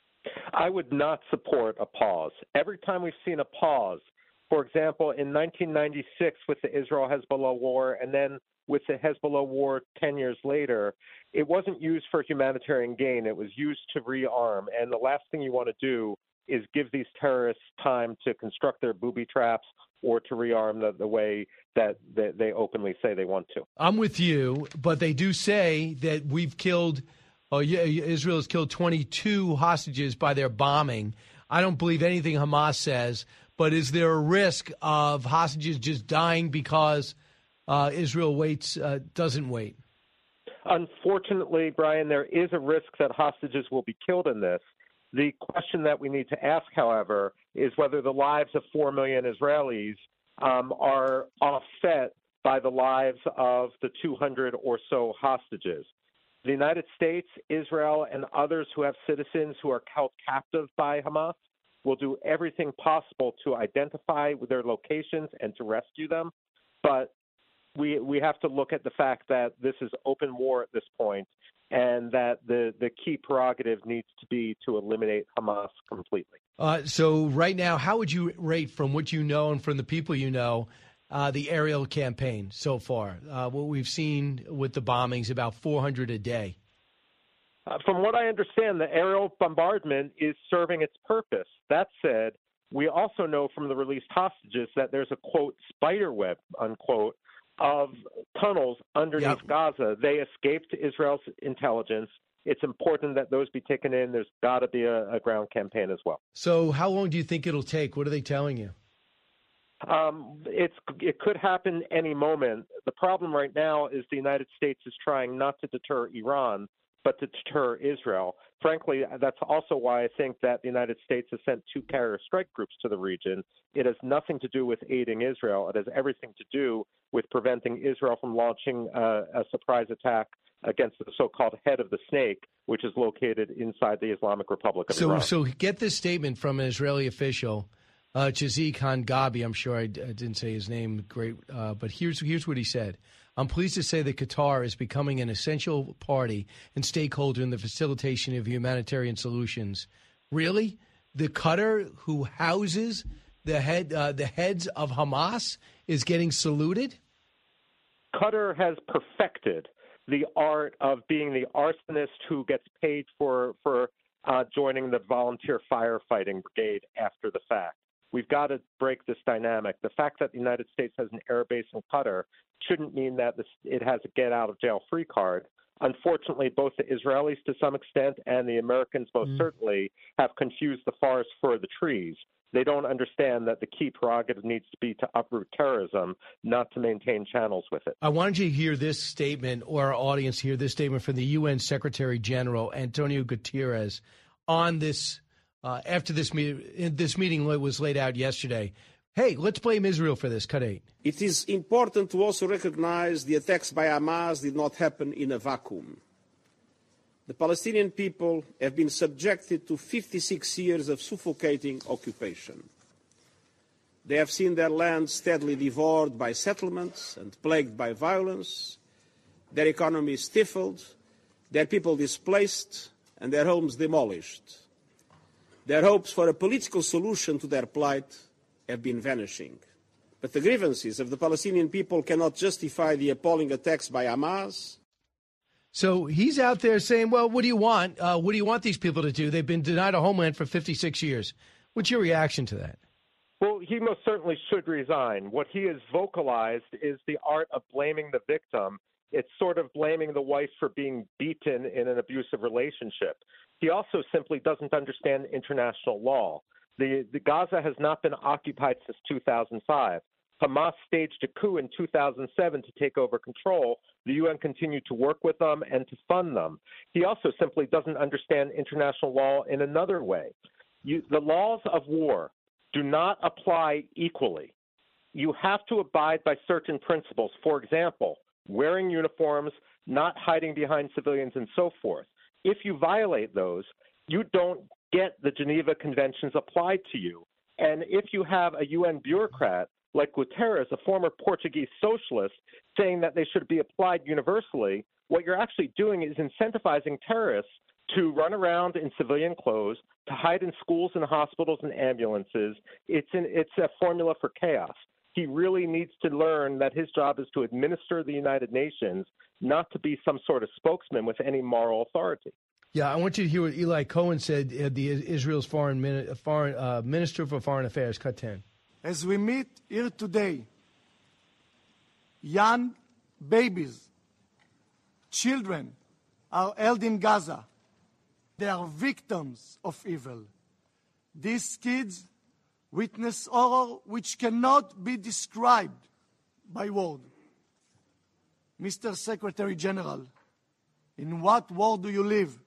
I would not support a pause. Every time we've seen a pause, for example, in nineteen ninety-six with the Israel-Hezbollah war, and then with the Hezbollah war ten years later, it wasn't used for humanitarian gain. It was used to rearm. And the last thing you want to do is give these terrorists time to construct their booby traps or to rearm the, the way that, that they openly say they want to. I'm with you, but they do say that we've killed, oh, yeah, Israel has killed twenty-two hostages by their bombing. I don't believe anything Hamas says, but is there a risk of hostages just dying because uh, Israel waits, uh, doesn't wait? Unfortunately, Brian, there is a risk that hostages will be killed in this. The question that we need to ask, however, is whether the lives of four million Israelis um, are offset by the lives of the two hundred or so hostages. The United States, Israel, and others who have citizens who are held captive by Hamas will do everything possible to identify their locations and to rescue them. But we we have to look at the fact that this is open war at this point, and that the, the key prerogative needs to be to eliminate Hamas completely. Uh, so right now, how would you rate, from what you know and from the people you know, uh, the aerial campaign so far? Uh, what we've seen with the bombings, about four hundred a day. Uh, from what I understand, the aerial bombardment is serving its purpose. That said, we also know from the released hostages that there's a, quote, spider web, unquote, of tunnels underneath yep. Gaza. They escaped Israel's intelligence. It's important that those be taken in. There's got to be a, a ground campaign as well. So how long do you think it'll take? What are they telling you? Um, it's it could happen any moment. The problem right now is the United States is trying not to deter Iran, but to deter Israel. Frankly, that's also why I think that the United States has sent two carrier strike groups to the region. It has nothing to do with aiding Israel. It has everything to do with preventing Israel from launching uh, a surprise attack against the so-called head of the snake, which is located inside the Islamic Republic of so, Iran. So get this statement from an Israeli official, uh, Chazik Hangabi. I'm sure I, d- I didn't say his name great, uh, but here's here's what he said. I'm pleased to say that Qatar is becoming an essential party and stakeholder in the facilitation of humanitarian solutions. Really? The Qatar who houses the head, uh, the heads of Hamas is getting saluted? Qatar has perfected the art of being the arsonist who gets paid for for uh, joining the volunteer firefighting brigade after the fact. We've got to break this dynamic. The fact that the United States has an air base in Qatar shouldn't mean that this, it has a get-out-of-jail-free card. Unfortunately, both the Israelis to some extent and the Americans most mm. certainly have confused the forest for the trees. They don't understand that the key prerogative needs to be to uproot terrorism, not to maintain channels with it. I wanted you to hear this statement, or our audience hear this statement from the U N Secretary General, Antonio Guterres, on this, uh, after this, me- this meeting was laid out yesterday. Hey, let's blame Israel for this. Cut eight. It is important to also recognize the attacks by Hamas did not happen in a vacuum. The Palestinian people have been subjected to fifty-six years of suffocating occupation. They have seen their land steadily devoured by settlements and plagued by violence, their economy stifled, their people displaced, and their homes demolished. Their hopes for a political solution to their plight have been vanishing. But the grievances of the Palestinian people cannot justify the appalling attacks by Hamas. So he's out there saying, well, what do you want? Uh, what do you want these people to do? They've been denied a homeland for fifty-six years. What's your reaction to that? Well, he most certainly should resign. What he has vocalized is the art of blaming the victim. It's sort of blaming the wife for being beaten in an abusive relationship. He also simply doesn't understand international law. The, the Gaza has not been occupied since two thousand five. Hamas staged a coup in two thousand seven to take over control. The U N continued to work with them and to fund them. He also simply doesn't understand international law in another way. You, the laws of war do not apply equally. You have to abide by certain principles. For example, wearing uniforms, not hiding behind civilians, and so forth. If you violate those, you don't get the Geneva Conventions applied to you. And if you have a U N bureaucrat like Guterres, a former Portuguese socialist, saying that they should be applied universally, what you're actually doing is incentivizing terrorists to run around in civilian clothes, to hide in schools and hospitals and ambulances. It's, an, it's a formula for chaos. He really needs to learn that his job is to administer the United Nations, not to be some sort of spokesman with any moral authority. Yeah, I want you to hear what Eli Cohen said, uh, the Israel's foreign, min- foreign uh, Minister for Foreign Affairs. Cut ten. As we meet here today, young babies, children are held in Gaza. They are victims of evil. These kids witness horror which cannot be described by words. Mister Secretary General, in what world do you live?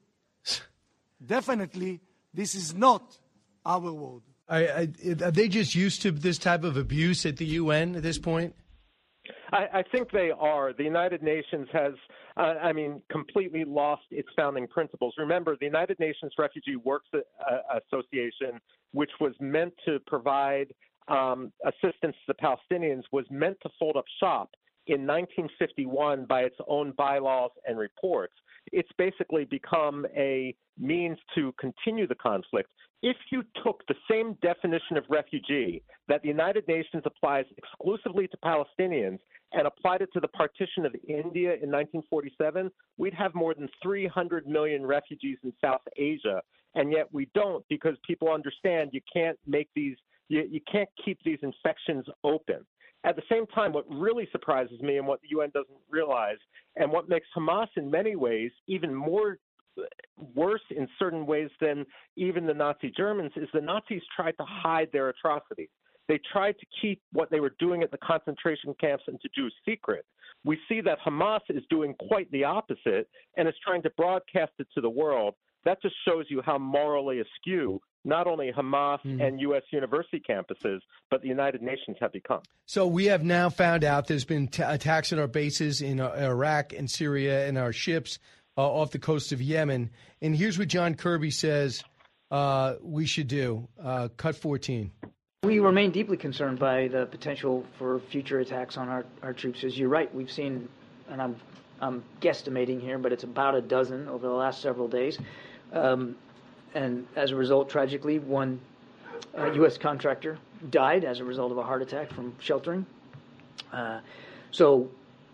Definitely, this is not our world. I, I, are they just used to this type of abuse at the U N at this point? I, I think they are. The United Nations has, uh, I mean, completely lost its founding principles. Remember, the United Nations Refugee Works uh, Association, which was meant to provide um, assistance to the Palestinians, was meant to fold up shop in nineteen fifty-one by its own bylaws and reports. It's basically become a means to continue the conflict. If you took the same definition of refugee that the United Nations applies exclusively to Palestinians and applied it to the partition of India in nineteen forty-seven, we'd have more than three hundred million refugees in South Asia. And yet we don't, because people understand you can't make these, you, you can't keep these infections open. At the same time, what really surprises me and what the U N doesn't realize, and what makes Hamas in many ways even more worse in certain ways than even the Nazi Germans, is the Nazis tried to hide their atrocities. They tried to keep what they were doing at the concentration camps and to do secret. We see that Hamas is doing quite the opposite and is trying to broadcast it to the world. That just shows you how morally askew not only Hamas mm. and U S university campuses, but the United Nations have become. So we have now found out there's been t- attacks on our bases in uh, Iraq and Syria and our ships uh, off the coast of Yemen. And here's what John Kirby says uh, we should do. Uh, cut fourteen. We remain deeply concerned by the potential for future attacks on our, our troops. As you're right, we've seen, and I'm, I'm guesstimating here, but it's about a dozen over the last several days. Um, and as a result, tragically, one uh, U S contractor died as a result of a heart attack from sheltering. Uh, so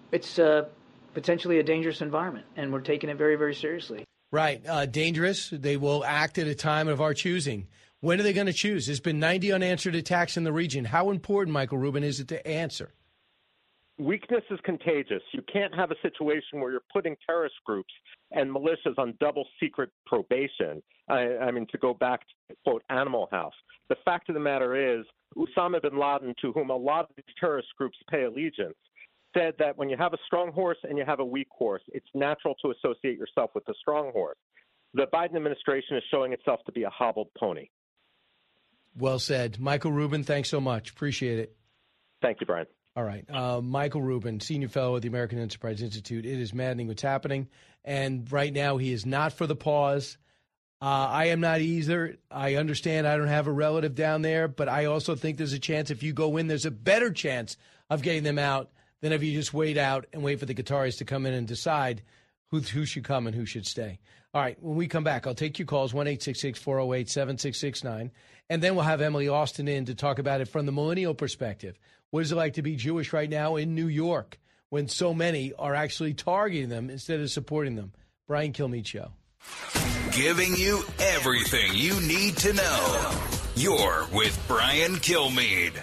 it's uh, potentially a dangerous environment, and we're taking it very, very seriously. Right. Uh, dangerous. They will act at a time of our choosing. When are they going to choose? There's been ninety unanswered attacks in the region. How important, Michael Rubin, is it to answer? Weakness is contagious. You can't have a situation where you're putting terrorist groups and militias on double secret probation. I, I mean, to go back to, quote, Animal House. The fact of the matter is, Osama bin Laden, to whom a lot of these terrorist groups pay allegiance, said that when you have a strong horse and you have a weak horse, it's natural to associate yourself with the strong horse. The Biden administration is showing itself to be a hobbled pony. Well said. Michael Rubin, thanks so much. Appreciate it. Thank you, Brian. All right. Uh, Michael Rubin, senior fellow at the American Enterprise Institute. It is maddening what's happening. And right now he is not for the pause. Uh, I am not either. I understand I don't have a relative down there, but I also think there's a chance if you go in, there's a better chance of getting them out than if you just wait out and wait for the Qataris to come in and decide who, who should come and who should stay. All right. When we come back, I'll take your calls, one eight six six, four oh eight, seven six six nine. And then we'll have Emily Austin in to talk about it from the millennial perspective. What is it like to be Jewish right now in New York when so many are actually targeting them instead of supporting them? Brian Kilmeade Show. Giving you everything you need to know. You're with Brian Kilmeade.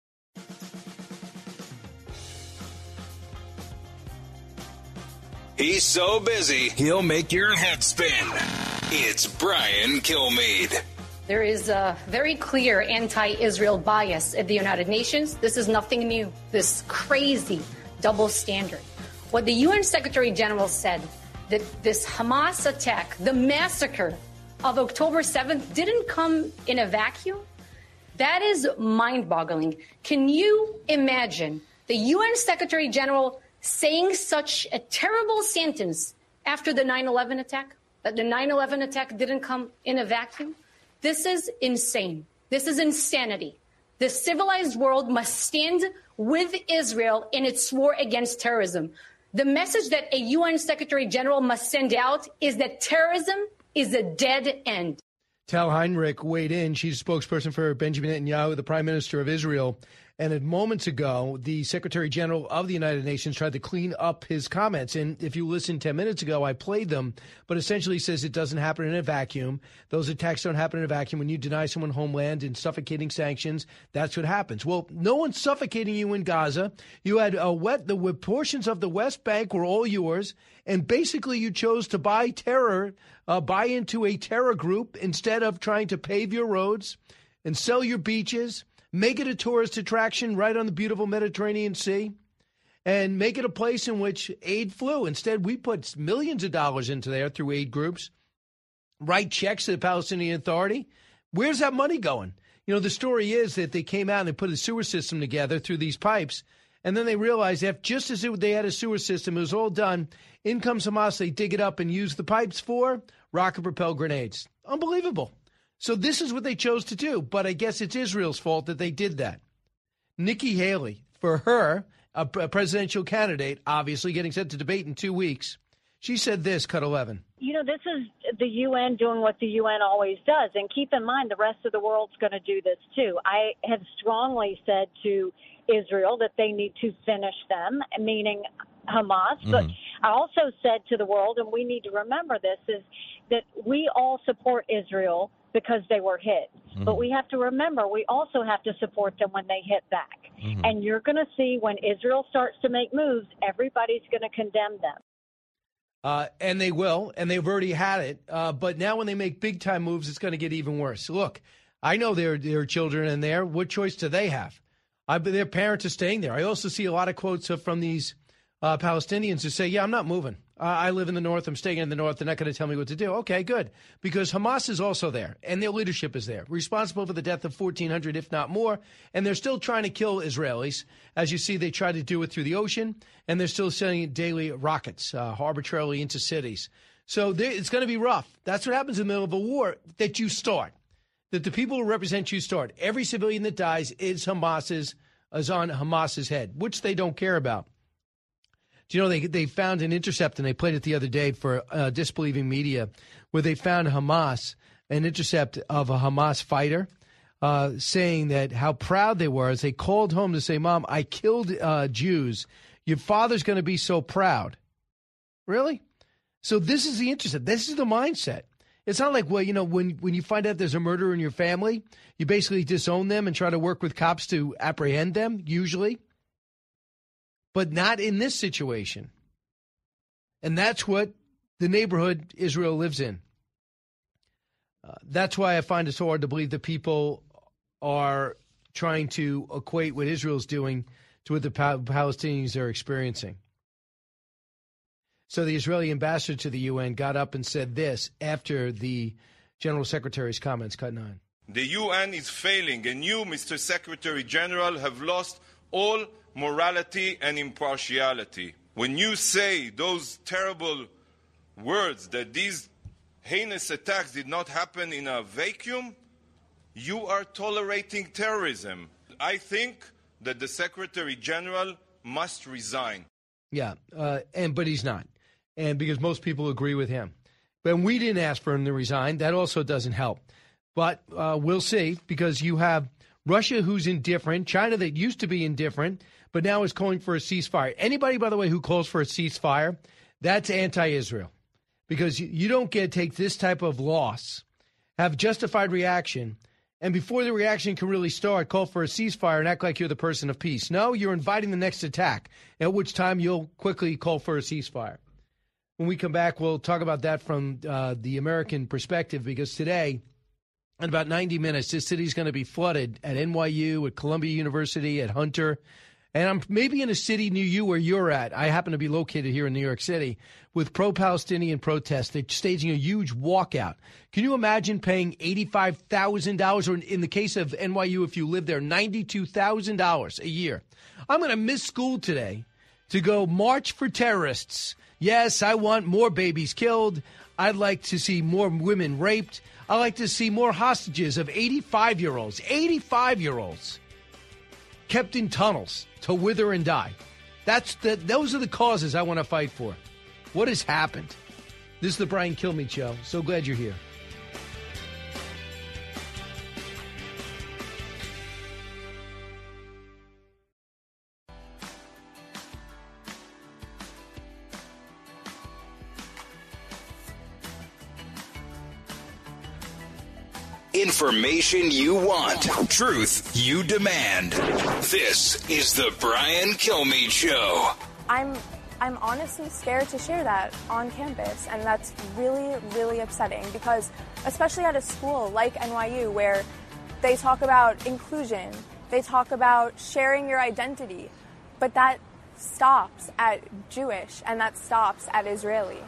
He's so busy, he'll make your head spin. It's Brian Kilmeade. There is a very clear anti-Israel bias at the United Nations. This is nothing new, this crazy double standard. What the U N Secretary General said, that this Hamas attack, the massacre of October seventh, didn't come in a vacuum, that is mind-boggling. Can you imagine the U N Secretary General saying such a terrible sentence after the nine eleven attack, that the nine eleven attack didn't come in a vacuum? This is insane. This is insanity. The civilized world must stand with Israel in its war against terrorism. The message that a U N Secretary General must send out is that terrorism is a dead end. Tal Heinrich weighed in. She's a spokesperson for Benjamin Netanyahu, the Prime Minister of Israel. And at moments ago, the Secretary General of the United Nations tried to clean up his comments. And if you listened ten minutes ago, I played them, but essentially says it doesn't happen in a vacuum. Those attacks don't happen in a vacuum. When you deny someone homeland and suffocating sanctions, that's what happens. Well, no one's suffocating you in Gaza. You had a wet, the portions of the West Bank were all yours. And basically you chose to buy terror, uh, buy into a terror group instead of trying to pave your roads and sell your beaches. Make it a tourist attraction right on the beautiful Mediterranean Sea, and make it a place in which aid flew. Instead, we put millions of dollars into there through aid groups, write checks to the Palestinian Authority. Where's that money going? You know, the story is that they came out and they put a sewer system together through these pipes, and then they realized that just as it, they had a sewer system, it was all done. In comes Hamas, they dig it up and use the pipes for rocket-propelled grenades. Unbelievable. So this is what they chose to do, but I guess it's Israel's fault that they did that. Nikki Haley, for her, a, a presidential candidate, obviously getting set to debate in two weeks, she said this, cut eleven. You know, this is the U N doing what the U N always does. And keep in mind, the rest of the world's going to do this, too. I have strongly said to Israel that they need to finish them, meaning Hamas. Mm-hmm. But I also said to the world, and we need to remember this, is that we all support Israel because they were hit. Mm-hmm. But we have to remember, we also have to support them when they hit back. Mm-hmm. And you're going to see when Israel starts to make moves, everybody's going to condemn them. Uh, and they will, and they've already had it. Uh, but now when they make big-time moves, it's going to get even worse. Look, I know there, there are children in there. What choice do they have? I, their parents are staying there. I also see a lot of quotes from these uh, Palestinians who say, yeah, I'm not moving. Uh, I live in the north. I'm staying in the north. They're not going to tell me what to do. Okay, good. Because Hamas is also there, and their leadership is there, responsible for the death of fourteen hundred, if not more. And they're still trying to kill Israelis. As you see, they try to do it through the ocean, and they're still sending daily rockets uh, arbitrarily into cities. So it's going to be rough. That's what happens in the middle of a war that you start, that the people who represent you start. Every civilian that dies is Hamas's, is on Hamas's head, which they don't care about. Do you know, they they found an intercept, and they played it the other day for uh, disbelieving media, where they found Hamas, an intercept of a Hamas fighter, uh, saying that how proud they were as they called home to say, Mom, I killed uh, Jews Your father's going to be so proud. Really? So this is the interest. This is the mindset. It's not like, well, you know, when, when you find out there's a murderer in your family, you basically disown them and try to work with cops to apprehend them, usually. But not in this situation. And that's what the neighborhood Israel lives in. Uh, that's why I find it so hard to believe that people are trying to equate what Israel's doing to what the pa- Palestinians are experiencing. So the Israeli ambassador to the U N got up and said this after the General Secretary's comments. Cut nine. The U N is failing, and you, Mister Secretary General, have lost all morality and impartiality. When you say those terrible words that these heinous attacks did not happen in a vacuum, you are tolerating terrorism. I think that the Secretary General must resign. Yeah, uh, and but he's not. And because most people agree with him. But we didn't ask for him to resign. That also doesn't help. But uh, we'll see, because you have Russia, who's indifferent, China that used to be indifferent, but now is calling for a ceasefire. Anybody, by the way, who calls for a ceasefire, that's anti-Israel. Because you don't get to take this type of loss, have justified reaction, and before the reaction can really start, call for a ceasefire and act like you're the person of peace. No, you're inviting the next attack, at which time you'll quickly call for a ceasefire. When we come back, we'll talk about that from uh, the American perspective, because today, in about ninety minutes, this city's going to be flooded at N Y U, at Columbia University, at Hunter, and I'm maybe in a city near you where you're at. I happen to be located here in New York City with pro-Palestinian protests. They're staging a huge walkout. Can you imagine paying eighty-five thousand dollars, or in the case of N Y U, if you live there, ninety-two thousand dollars a year? I'm going to miss school today to go march for terrorists. Yes, I want more babies killed. I'd like to see more women raped. I'd like to see more hostages of eighty-five-year-olds, eighty-five-year-olds kept in tunnels to wither and die. That's the, those are the causes I want to fight for. What has happened? This is the Brian Kilmeade Show. So glad you're here. Information you want. Truth you demand. This is the Brian Kilmeade Show. I'm I'm honestly scared to share that on campus, and that's really, really upsetting, because especially at a school like N Y U, where they talk about inclusion, they talk about sharing your identity, but that stops at Jewish and that stops at Israeli.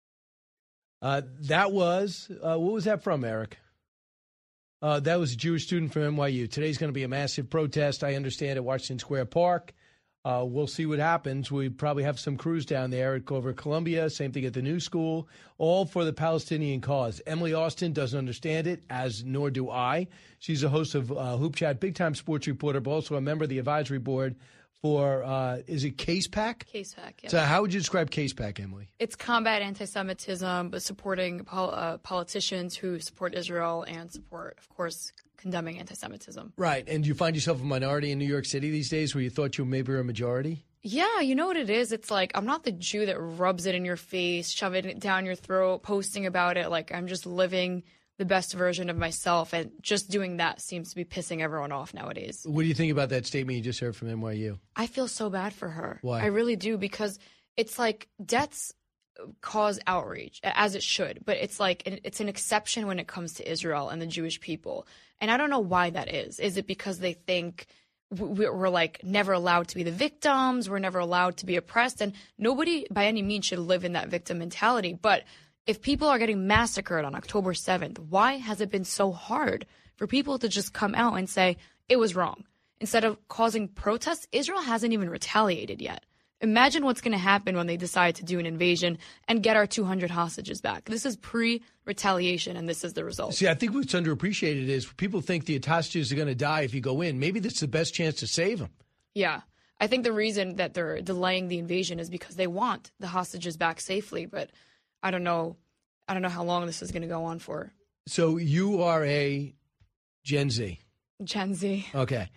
Uh, that was, uh, what was that from, Eric? Uh, that was a Jewish student from N Y U. Today's going to be a massive protest, I understand, at Washington Square Park. Uh, we'll see what happens. We probably have some crews down there at over Columbia, same thing at the New School, all for the Palestinian cause. Emily Austin doesn't understand it, as nor do I. She's a host of uh, Hoop Chat, big-time sports reporter, but also a member of the advisory board for, uh, is it CasePack? CasePack, yeah. So how would you describe CasePack, Emily? It's combat anti-Semitism, but supporting pol- uh, politicians who support Israel and support, of course, condemning anti-Semitism. Right. And you find yourself a minority in New York City these days where you thought you maybe were a majority? Yeah, you know what it is? It's like, I'm not the Jew that rubs it in your face, shoving it down your throat, posting about it. Like, I'm just living the best version of myself, and just doing that seems to be pissing everyone off nowadays. What do you think about that statement you just heard from N Y U? I feel so bad for her. Why? I really do, because it's like deaths cause outrage, as it should, but it's like it's an exception when it comes to Israel and the Jewish people. And I don't know why that is. Is it because they think we're like never allowed to be the victims, we're never allowed to be oppressed, and nobody by any means should live in that victim mentality? But if people are getting massacred on October seventh, why has it been so hard for people to just come out and say it was wrong? Instead of causing protests, Israel hasn't even retaliated yet. Imagine what's going to happen when they decide to do an invasion and get our two hundred hostages back. This is pre-retaliation, and this is the result. See, I think what's underappreciated is people think the hostages are going to die if you go in. Maybe this is the best chance to save them. Yeah. I think the reason that they're delaying the invasion is because they want the hostages back safely, but I don't know. I don't know how long this is going to go on for. So you are a Gen Z. Gen Z. Okay.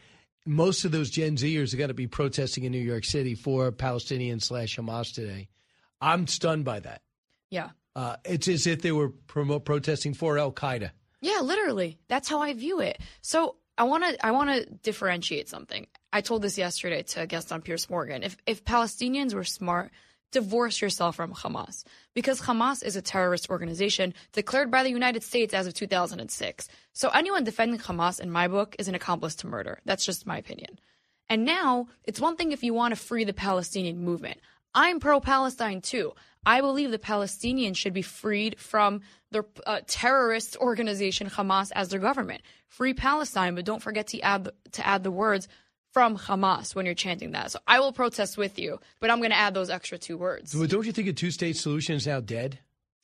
most of those Gen Zers are going to be protesting in New York City for Palestinians slash Hamas today. I'm stunned by that. Yeah. Uh, it's as if they were pro- protesting for Al-Qaeda. Yeah, literally. That's how I view it. So I want to I want to differentiate something. I told this yesterday to a guest on Piers Morgan. If if Palestinians were smart, divorce yourself from Hamas, because Hamas is a terrorist organization declared by the United States as of two thousand six. So anyone defending Hamas, in my book, is an accomplice to murder. That's just my opinion. And now it's one thing if you want to free the Palestinian movement. I'm pro-Palestine too. I believe the Palestinians should be freed from their uh, terrorist organization Hamas as their government. Free Palestine, but don't forget to add the, to add the words from Hamas when you're chanting that. So I will protest with you, but I'm going to add those extra two words. But don't you think a two-state solution is now dead?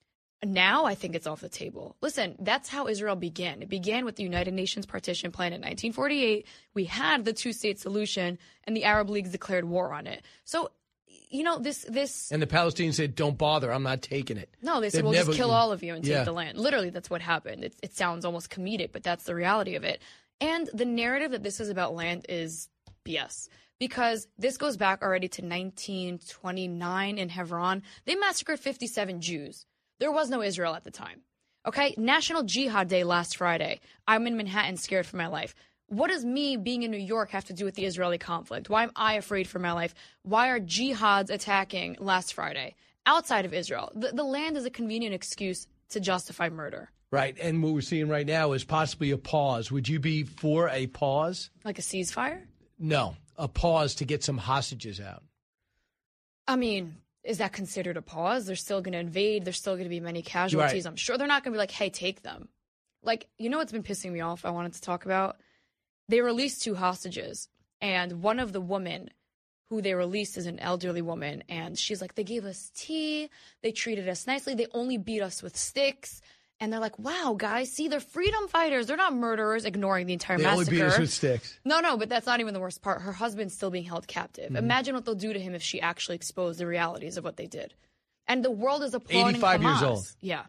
Now I think it's off the table. Listen, that's how Israel began. It began with the United Nations partition plan in nineteen forty-eight. We had the two-state solution, and the Arab Leagues declared war on it. So, you know, this this. And the Palestinians said, "Don't bother. I'm not taking it." No, they said, They've "We'll never, just kill all of you and yeah. take the land." Literally, that's what happened. It, it sounds almost comedic, but that's the reality of it. And the narrative that this is about land is B S, because this goes back already to nineteen twenty-nine in Hebron. They massacred fifty-seven Jews. There was no Israel at the time. Okay, National Jihad Day last Friday. I'm in Manhattan scared for my life. What does me being in New York have to do with the Israeli conflict? Why am I afraid for my life? Why are jihads attacking last Friday outside of Israel? The, the land is a convenient excuse to justify murder. Right, and what we're seeing right now is possibly a pause. Would you be for a pause? Like a ceasefire? No, a pause to get some hostages out. I mean, is that considered a pause? They're still going to invade. There's still going to be many casualties. Right. I'm sure they're not going to be like, hey, take them. Like, you know what's been pissing me off I wanted to talk about? They released two hostages, and one of the women who they released is an elderly woman, and she's like, they gave us tea, they treated us nicely, they only beat us with sticks. And they're like, wow, guys, see, they're freedom fighters. They're not murderers, ignoring the entire they massacre. They only beat us with sticks. No, no, but that's not even the worst part. Her husband's still being held captive. Mm-hmm. Imagine what they'll do to him if she actually exposed the realities of what they did. And the world is applauding eighty-five Hamas. Years old. Yeah.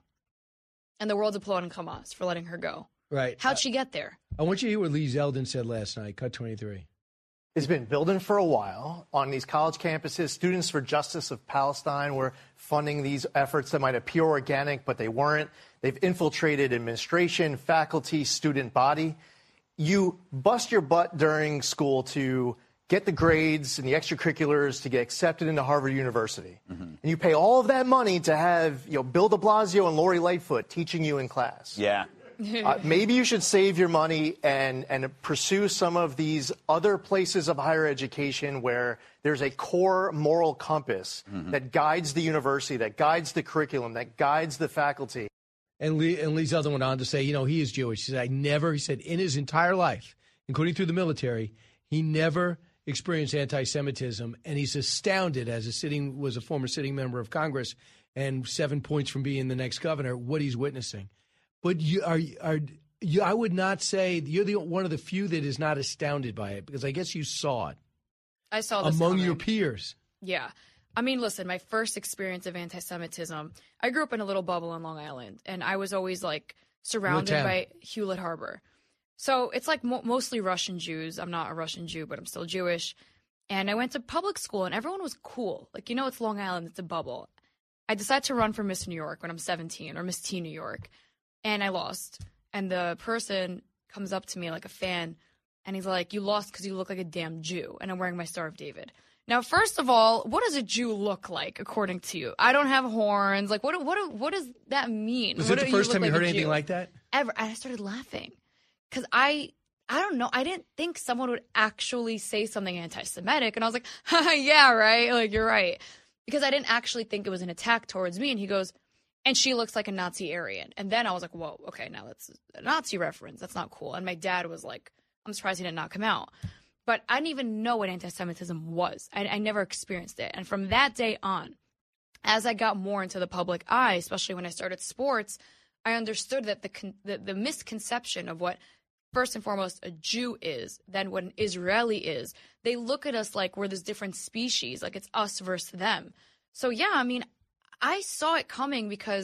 And the world's applauding Hamas for letting her go. Right. How'd uh, she get there? I want you to hear what Lee Zeldin said last night, Cut twenty-three. It's been building for a while on these college campuses. Students for Justice of Palestine were funding these efforts that might appear organic, but they weren't. They've infiltrated administration, faculty, student body. You bust your butt during school to get the grades and the extracurriculars to get accepted into Harvard University. Mm-hmm. And you pay all of that money to have, you know, Bill de Blasio and Lori Lightfoot teaching you in class. Yeah. Uh, maybe you should save your money and, and pursue some of these other places of higher education where there's a core moral compass mm-hmm. that guides the university, that guides the curriculum, that guides the faculty. And Lee, and Lee Zeldin went on to say, you know, he is Jewish. He said, I never, he said, in his entire life, including through the military, he never experienced anti-Semitism. And he's astounded, as a sitting, was a former sitting member of Congress and seven points from being the next governor, what he's witnessing. But you are, are you, I would not say you're the one of the few that is not astounded by it, because I guess you saw it. I saw this among coming. your peers. Yeah. I mean, listen, my first experience of anti-Semitism, I grew up in a little bubble in Long Island, and I was always, like, surrounded by Hewlett Harbor. So it's, like, mo- mostly Russian Jews. I'm not a Russian Jew, but I'm still Jewish. And I went to public school, and everyone was cool. Like, you know, it's Long Island. It's a bubble. I decided to run for Miss New York when I'm seventeen, or Miss Teen New York, and I lost. And the person comes up to me like a fan, and he's like, you lost because you look like a damn Jew, and I'm wearing my Star of David. Now, first of all, what does a Jew look like, according to you? I don't have horns. Like, what what what does that mean? Was what it the do first you time look you like heard a anything Jew? like that? Ever. I started laughing because I, I don't know. I didn't think someone would actually say something anti-Semitic. And I was like, haha, yeah, right. Like, you're right. Because I didn't actually think it was an attack towards me. And he goes, and she looks like a Nazi Aryan. And then I was like, whoa, okay, now that's a Nazi reference. That's not cool. And my dad was like, I'm surprised he didn't knock him out. But I didn't even know what anti-Semitism was. I, I never experienced it. And from that day on, as I got more into the public eye, especially when I started sports, I understood that the con- the, the misconception of what, first and foremost, a Jew is, then what an Israeli is, they look at us like we're this different species, like it's us versus them. So, yeah, I mean, I saw it coming because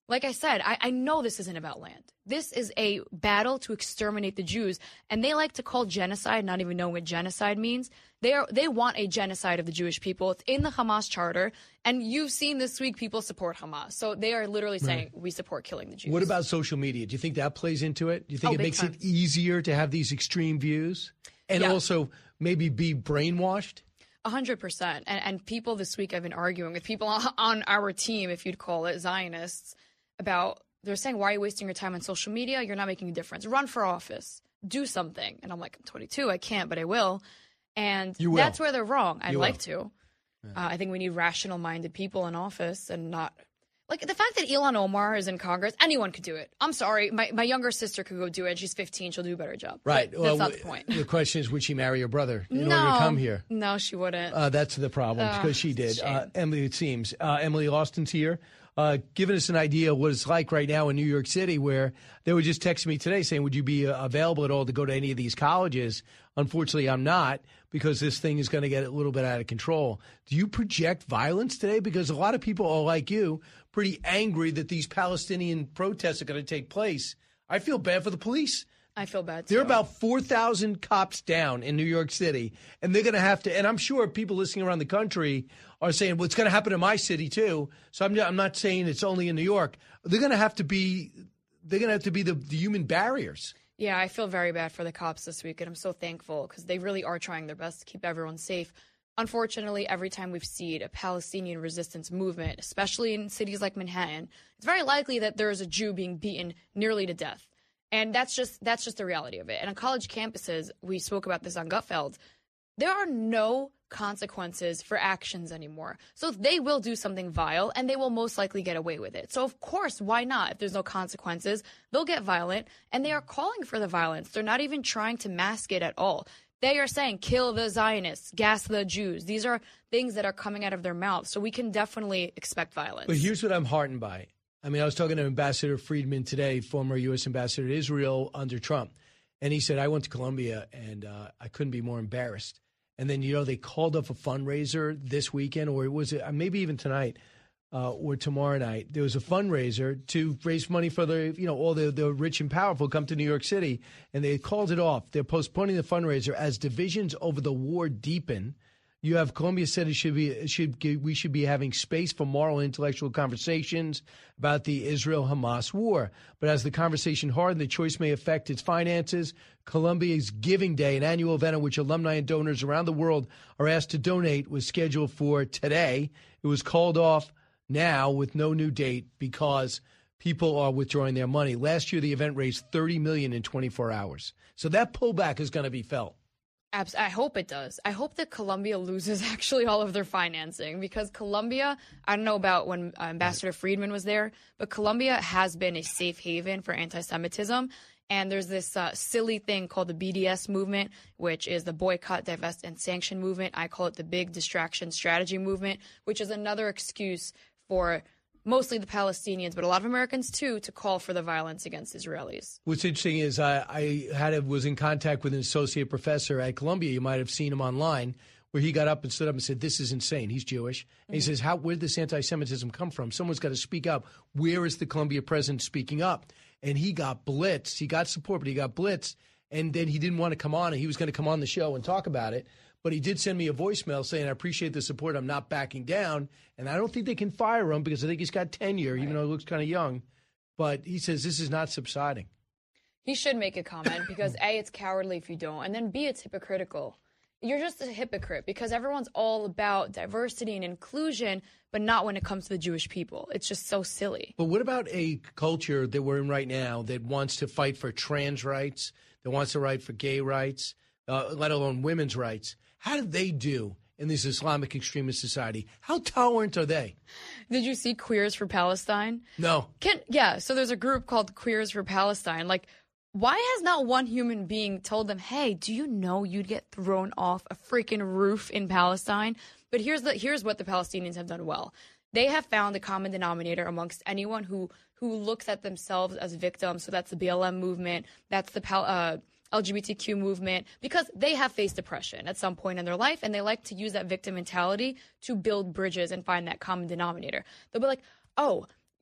Like I said, I, I know this isn't about land. This is a battle to exterminate the Jews, and they like to call genocide, not even knowing what genocide means. They are they want a genocide of the Jewish people. It's in the Hamas charter, and you've seen this week people support Hamas. So they are literally saying, Right. we support killing the Jews. What about social media? Do you think that plays into it? Do you think Oh, it big makes time. it easier to have these extreme views and Yeah. also maybe be brainwashed? A hundred percent. And and people this week I've been arguing with people on, on our team, if you'd call it, Zionists, about they're saying, why are you wasting your time on social media? You're not making a difference. Run for office. Do something. And I'm like, I'm twenty-two. I can't, but I will. And You will. that's where they're wrong. I'd You like will. to. Uh, I think we need rational-minded people in office and not like the fact that Ilhan Omar is in Congress. Anyone could do it. I'm sorry. My my younger sister could go do it. She's fifteen. She'll do a better job. Right. But Well, that's not the w- point. The question is, would she marry your brother in no, order to come here? No, she wouldn't. Uh, that's the problem, Oh, because she did. shame. Uh, Emily, it seems. Uh, Emily Austin's here, uh, giving us an idea of what it's like right now in New York City, where they were just texting me today saying, would you be uh, available at all to go to any of these colleges? Unfortunately, I'm not, because this thing is going to get a little bit out of control. Do you project violence today? Because a lot of people are like you, pretty angry that these Palestinian protests are going to take place. I feel bad for the police. I feel bad too. They're about four thousand cops down in New York City, and they're going to have to, and I'm sure people listening around the country are saying, well, it's going to happen in my city too. So I'm, I'm not saying it's only in New York. They're going to have to be, they're going to have to be the, the human barriers. Yeah, I feel very bad for the cops this week, and I'm so thankful because they really are trying their best to keep everyone safe. Unfortunately, every time we've seen a Palestinian resistance movement, especially in cities like Manhattan, it's very likely that there is a Jew being beaten nearly to death. And that's just that's just the reality of it. And on college campuses, we spoke about this on Gutfeld, there are no consequences for actions anymore. So they will do something vile, and they will most likely get away with it. So, of course, why not? If there's no consequences, they'll get violent, and they are calling for the violence. They're not even trying to mask it at all. They are saying, kill the Zionists, gas the Jews. These are things that are coming out of their mouths. So we can definitely expect violence. But here's what I'm heartened by. I mean, I was talking to Ambassador Friedman today, former U S ambassador to Israel under Trump. And he said, I went to Colombia, and uh, I couldn't be more embarrassed. And then, you know, they called up a fundraiser this weekend, or was it maybe even tonight uh, or tomorrow night. There was a fundraiser to raise money for the, you know, all the, the rich and powerful come to New York City. And they called it off. They're postponing the fundraiser as divisions over the war deepen. You have Colombia said it should be it should we should be having space for moral and intellectual conversations about the Israel-Hamas war. But as the conversation hardened, the choice may affect its finances. Colombia's Giving Day, an annual event in which alumni and donors around the world are asked to donate, was scheduled for today. It was called off now with no new date because people are withdrawing their money. Last year, the event raised thirty million dollars in twenty-four hours. So that pullback is going to be felt. Abs- I hope it does. I hope that Colombia loses actually all of their financing, because Colombia, I don't know about when uh, Ambassador Friedman was there, but Colombia has been a safe haven for anti-Semitism. And there's this uh, silly thing called the B D S movement, which is the boycott, divest, and sanction movement. I call it the big distraction strategy movement, which is another excuse for mostly the Palestinians, but a lot of Americans too, to call for the violence against Israelis. What's interesting is I, I had a, was in contact with an associate professor at Columbia. You might have seen him online, where he got up and stood up and said, "This is insane." He's Jewish. And he Mm-hmm. says, "How? Where did this anti-Semitism come from? Someone's got to speak up. Where is the Columbia president speaking up?" And he got blitzed. He got support, but he got blitzed. And then he didn't want to come on, and he was going to come on the show and talk about it. But he did send me a voicemail saying, "I appreciate the support. I'm not backing down." And I don't think they can fire him because I think he's got tenure, even though he looks kind of young. But he says this is not subsiding. He should make a comment because A, it's cowardly if you don't, and then B, it's hypocritical. You're just a hypocrite because everyone's all about diversity and inclusion, but not when it comes to the Jewish people. It's just so silly. But what about a culture that we're in right now that wants to fight for trans rights, that wants to fight for gay rights, uh, let alone women's rights? How do they do in this Islamic extremist society? How tolerant are they? Did you see Queers for Palestine? No. Can, yeah, so there's a group called Queers for Palestine. Like, why has not one human being told them, hey, do you know you'd get thrown off a freaking roof in Palestine? But here's the here's what the Palestinians have done well. They have found a common denominator amongst anyone who, who looks at themselves as victims. So that's the B L M movement, that's the Pal- uh, L G B T Q movement, because they have faced oppression at some point in their life, and they like to use that victim mentality to build bridges and find that common denominator. They'll be like, oh,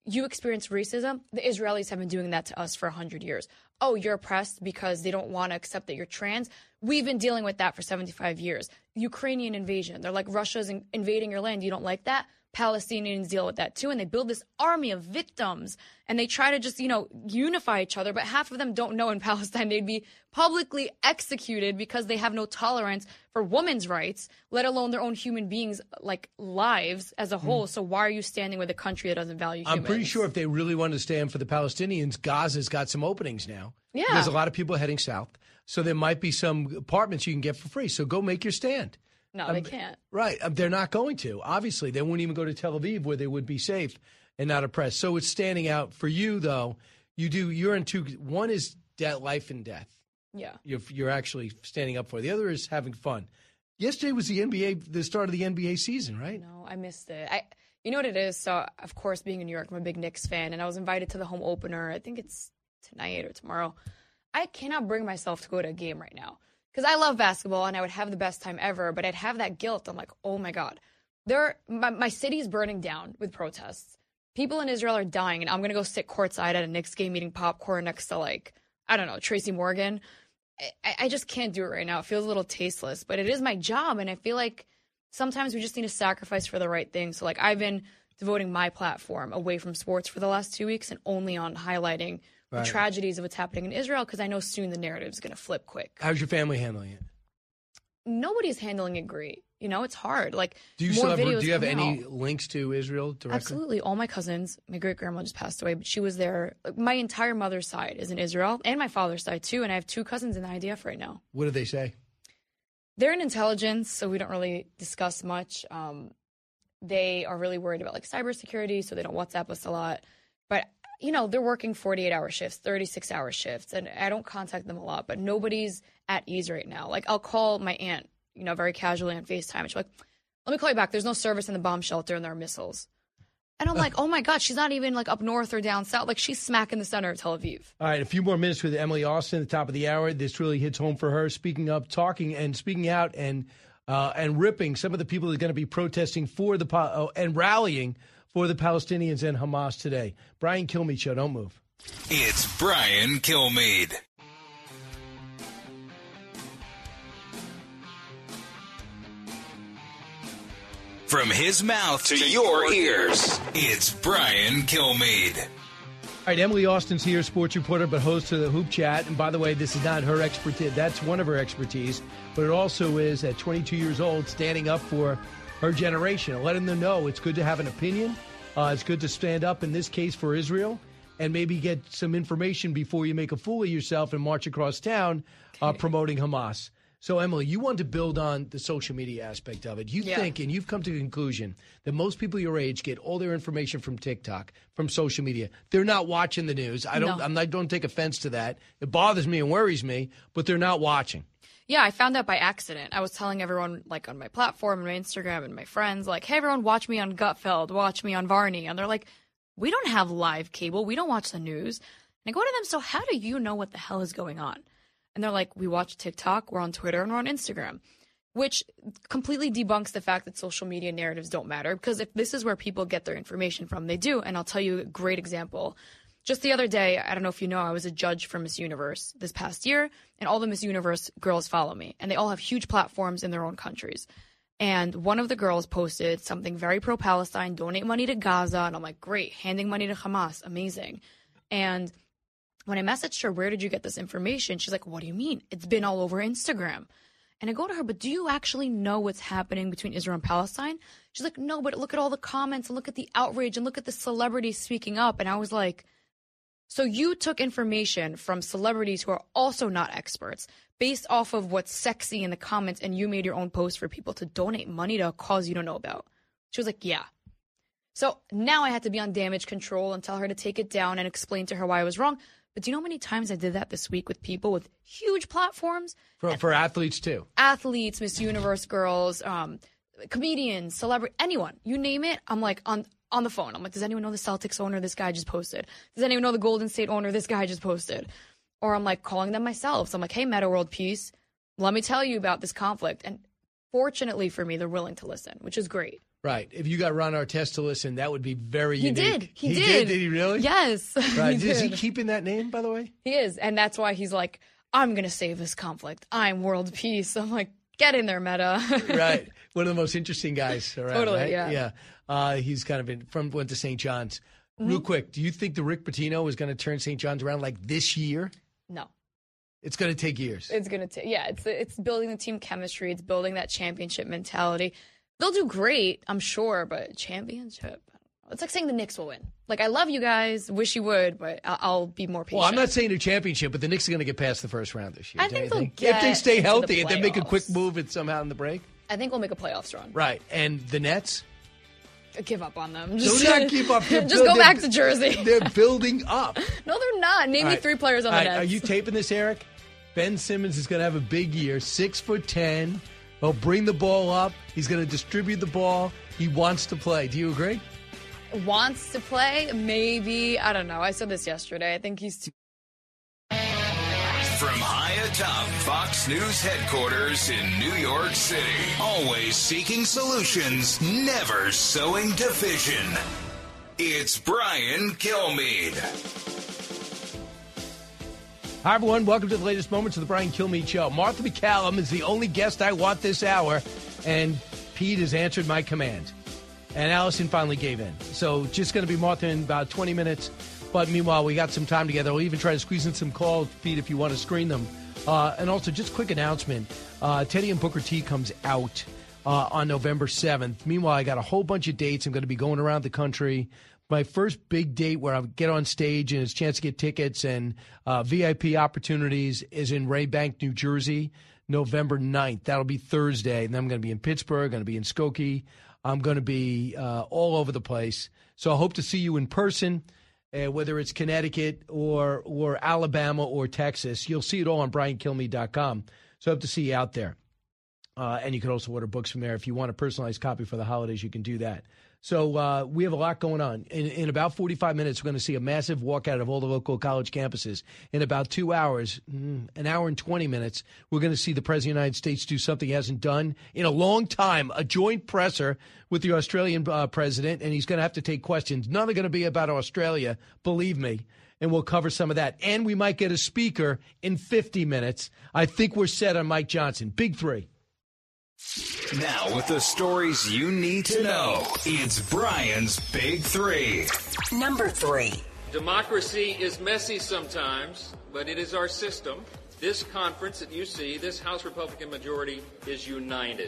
you experience racism. The Israelis have been doing that to us for one hundred years. Oh, you're oppressed because they don't want to accept that you're trans. We've been dealing with that for seventy-five years. Ukrainian invasion. They're like, Russia's in- invading your land. You don't like that? Palestinians deal with that too. And they build this army of victims. And they try to just, you know, unify each other. But half of them don't know in Palestine they'd be publicly executed because they have no tolerance for women's rights, let alone their own human beings, like lives as a whole. Mm. So why are you standing with a country that doesn't value humans? I'm pretty sure if they really want to stand for the Palestinians, Gaza's got some openings now. Yeah. There's a lot of people heading south. So there might be some apartments you can get for free. So go make your stand. No, um, they can't. Right. Um, they're not going to. Obviously, they wouldn't even go to Tel Aviv where they would be safe and not oppressed. So it's standing out for you, though. You do. You're in two. One is death, life and death. Yeah. You're, you're actually standing up for. The other is having fun. Yesterday was the N B A, the start of the N B A season, right? No, I missed it. I, you know what it is? So, of course, being in New York, I'm a big Knicks fan, and I was invited to the home opener. I think it's tonight or tomorrow. I cannot bring myself to go to a game right now because I love basketball and I would have the best time ever, but I'd have that guilt. I'm like, oh my God, there, my, my city's burning down with protests. People in Israel are dying, and I'm going to go sit courtside at a Knicks game eating popcorn next to, like, I don't know, Tracy Morgan. I, I just can't do it right now. It feels a little tasteless, but it is my job, and I feel like sometimes we just need to sacrifice for the right thing. So, like, I've been devoting my platform away from sports for the last two weeks and only on highlighting right. the tragedies of what's happening in Israel because I know soon the narrative is going to flip quick. How's your family handling it? Nobody's handling it great. You know, it's hard. Like, do you more still have, videos do you have any out. links to Israel directly? Absolutely. All my cousins, my great grandma just passed away, but she was there. My entire mother's side is in Israel and my father's side too. And I have two cousins in the I D F right now. What do they say? They're in intelligence, so we don't really discuss much. Um, they are really worried about like cybersecurity, so they don't WhatsApp us a lot. But, you know, they're working forty-eight hour shifts, thirty-six hour shifts, and I don't contact them a lot, but nobody's at ease right now. Like, I'll call my aunt, you know, very casually on FaceTime, and she's like, let me call you back. There's no service in the bomb shelter and there are missiles. And I'm like, oh my God, she's not even like up north or down south. Like, she's smack in the center of Tel Aviv. All right, a few more minutes with Emily Austin at the top of the hour. This really hits home for her, speaking up, talking and speaking out and uh, and ripping some of the people that are going to be protesting for the uh, and rallying for the Palestinians and Hamas today. Brian Kilmeade Show, don't move. It's Brian Kilmeade. From his mouth to your ears, it's Brian Kilmeade. All right, Emily Austin's here, sports reporter, but host of the Hoop Chat. And by the way, this is not her expertise. That's one of her expertise. But it also is, at twenty-two years old, standing up for her generation and letting them know it's good to have an opinion. Uh, it's good to stand up, in this case, for Israel and maybe get some information before you make a fool of yourself and march across town uh, promoting Hamas. So, Emily, you want to build on the social media aspect of it. You yeah. think, and you've come to the conclusion, that most people your age get all their information from TikTok, from social media. They're not watching the news. I don't. No. I'm not. Don't take offense to that. It bothers me and worries me, but they're not watching. Yeah, I found out by accident. I was telling everyone, like, on my platform, and my Instagram, and my friends, like, hey, everyone, watch me on Gutfeld, watch me on Varney. And they're like, we don't have live cable. We don't watch the news. And I go to them, so how do you know what the hell is going on? And they're like, we watch TikTok, we're on Twitter, and we're on Instagram, which completely debunks the fact that social media narratives don't matter. Because if this is where people get their information from, they do. And I'll tell you a great example. Just the other day, I don't know if you know, I was a judge for Miss Universe this past year, and all the Miss Universe girls follow me. And they all have huge platforms in their own countries. And one of the girls posted something very pro-Palestine, donate money to Gaza. And I'm like, great, handing money to Hamas, amazing. And when I messaged her, where did you get this information? She's like, what do you mean? It's been all over Instagram. And I go to her, but do you actually know what's happening between Israel and Palestine? She's like, no, but look at all the comments and look at the outrage and look at the celebrities speaking up. And I was like, so you took information from celebrities who are also not experts based off of what's sexy in the comments, and you made your own post for people to donate money to a cause you don't know about. She was like, yeah. So now I had to be on damage control and tell her to take it down and explain to her why I was wrong. But do you know how many times I did that this week with people with huge platforms? For, for athletes, too. Athletes, Miss Universe girls, um, comedians, celebrity, anyone. You name it, I'm like on on the phone. I'm like, does anyone know the Celtics owner this guy just posted? Does anyone know the Golden State owner this guy just posted? Or I'm like calling them myself. So I'm like, hey, Meta World Peace, let me tell you about this conflict. And fortunately for me, they're willing to listen, which is great. Right. If you got Ron Artest to listen, that would be very He unique. did. He, he did. did. Did he really? Yes. Right. he Is he did. keeping that name, by the way? He is. And that's why he's like, I'm going to save this conflict. I'm world peace. I'm like, get in there, Meta. Right. One of the most interesting guys around. Totally, right? yeah. Yeah. Uh, he's kind of been from went to Saint John's. Mm-hmm. Real quick, do you think the Rick Pitino is going to turn Saint John's around like this year? No. It's going to take years. It's going to take, yeah, it's it's building the team chemistry. It's building that championship mentality. They'll do great, I'm sure, but championship, it's like saying the Knicks will win. Like, I love you guys, wish you would, but I'll, I'll be more patient. Well, I'm not saying a championship, but the Knicks are going to get past the first round this year. I don't think you they'll think? get If they stay into healthy the and then make a playoffs. quick move and somehow in the break. I think we'll make a playoffs run. Right. And the Nets? Give up on them. Do Just, not keep up. They're just build- go back they're- to Jersey. They're building up. No, they're not. Name All me right. three players on All the right, Nets. Are you taping this, Eric? Ben Simmons is going to have a big year. Six foot ten. He'll bring the ball up. He's going to distribute the ball. He wants to play. Do you agree? Wants to play? Maybe. I don't know. I said this yesterday. I think he's too. From high atop Fox News headquarters in New York City, always seeking solutions, never sowing division. It's Brian Kilmeade. Hi, everyone. Welcome to the latest moments of the Brian Kilmeade Show. Martha McCallum is the only guest I want this hour, and Pete has answered my command. And Allison finally gave in. So just going to be Martha in about twenty minutes. But meanwhile, we got some time together. We'll even try to squeeze in some calls, Pete, if you want to screen them. Uh, and also, just quick announcement. Uh, Teddy and Booker T comes out uh, on November seventh. Meanwhile, I got a whole bunch of dates. I'm going to be going around the country. My first big date where I get on stage and it's a chance to get tickets and uh, V I P opportunities is in Raybank, New Jersey, November ninth. That'll be Thursday. And then I'm going to be in Pittsburgh. I'm going to be in Skokie. I'm going to be uh, all over the place. So I hope to see you in person, uh, whether it's Connecticut or or Alabama or Texas. You'll see it all on brian kilmeade dot com. So I hope to see you out there. Uh, and you can also order books from there. If you want a personalized copy for the holidays, you can do that. So uh, we have a lot going on. In, in about forty-five minutes, we're going to see a massive walkout of all the local college campuses. In about two hours, mm, an hour and twenty minutes, we're going to see the President of the United States do something he hasn't done in a long time, a joint presser with the Australian uh, president, and he's going to have to take questions. None are going to be about Australia, believe me, and we'll cover some of that. And we might get a speaker in fifty minutes. I think we're set on Mike Johnson. Big three. Now, with the stories you need to know, it's Brian's Big Three. Number three. Democracy is messy sometimes, but it is our system. This conference that you see, this House Republican majority, is united.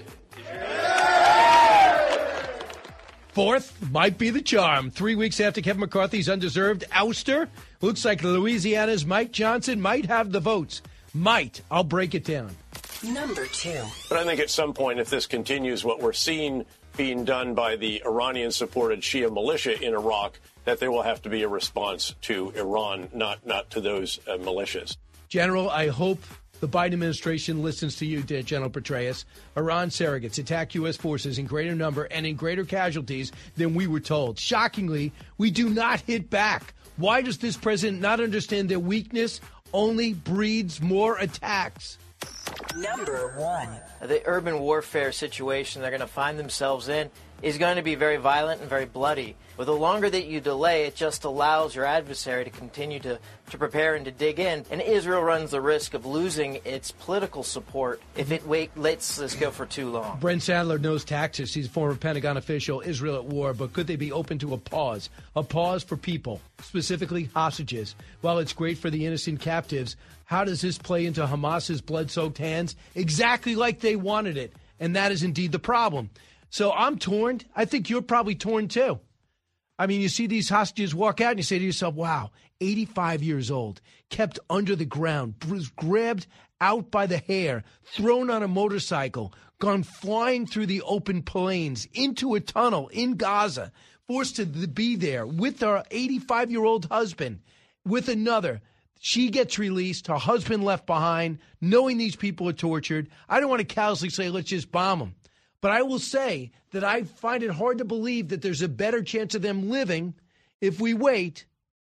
Fourth might be the charm. Three weeks after Kevin McCarthy's undeserved ouster, looks like Louisiana's Mike Johnson might have the votes. Might. I'll break it down. Number two. But I think at some point, if this continues, what we're seeing being done by the Iranian-supported Shia militia in Iraq, that there will have to be a response to Iran, not not to those uh, militias. General, I hope the Biden administration listens to you, dear General Petraeus. Iran surrogates attack U S forces in greater number and in greater casualties than we were told. Shockingly, we do not hit back. Why does this president not understand that weakness only breeds more attacks? Number one. The urban warfare situation they're going to find themselves in is going to be very violent and very bloody. But the longer that you delay, it just allows your adversary to continue to, to prepare and to dig in. And Israel runs the risk of losing its political support if it wait, lets this go for too long. Brent Sadler knows tactics. He's a former Pentagon official, Israel at war. But could they be open to a pause? A pause for people, specifically hostages. While it's great for the innocent captives, how does this play into Hamas's blood-soaked hands? Exactly like they wanted it. And that is indeed the problem. So I'm torn. I think you're probably torn, too. I mean, you see these hostages walk out and you say to yourself, wow, eighty-five years old, kept under the ground, was grabbed out by the hair, thrown on a motorcycle, gone flying through the open plains into a tunnel in Gaza, forced to be there with her eighty-five-year-old husband, with another. She gets released, her husband left behind, knowing these people are tortured. I don't want to callously say, let's just bomb them. But I will say that I find it hard to believe that there's a better chance of them living if we wait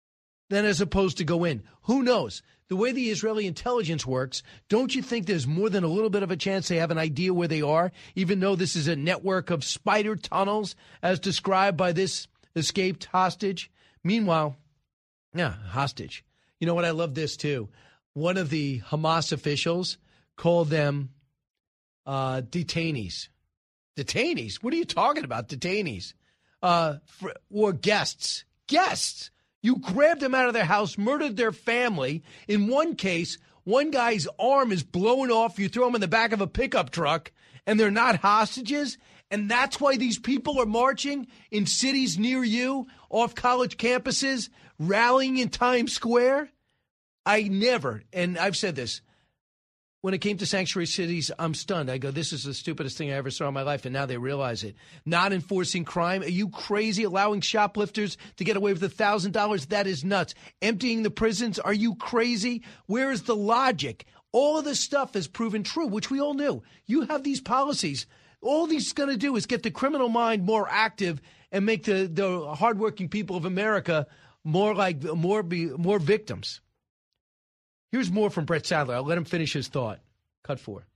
than as opposed to go in. Who knows? The way the Israeli intelligence works, don't you think there's more than a little bit of a chance they have an idea where they are, even though this is a network of spider tunnels as described by this escaped hostage? Meanwhile, yeah, hostage. You know what? I love this too. One of the Hamas officials called them uh, detainees. Detainees? What are you talking about, detainees? Uh, for, or guests. Guests. You grabbed them out of their house, murdered their family. In one case, one guy's arm is blown off. You throw him in the back of a pickup truck, and they're not hostages. And that's why these people are marching in cities near you, off college campuses, rallying in Times Square. I never, and I've said this, when it came to sanctuary cities, I'm stunned. I go, this is the stupidest thing I ever saw in my life, and now they realize it. Not enforcing crime. Are you crazy? Allowing shoplifters to get away with one thousand dollars? That is nuts. Emptying the prisons? Are you crazy? Where is the logic? All of this stuff is proven true, which we all knew. You have these policies. All these going to do is get the criminal mind more active and make the, the hardworking people of America more like more be more victims. Here's more from Brett Sadler. I'll let him finish his thought. Cut four.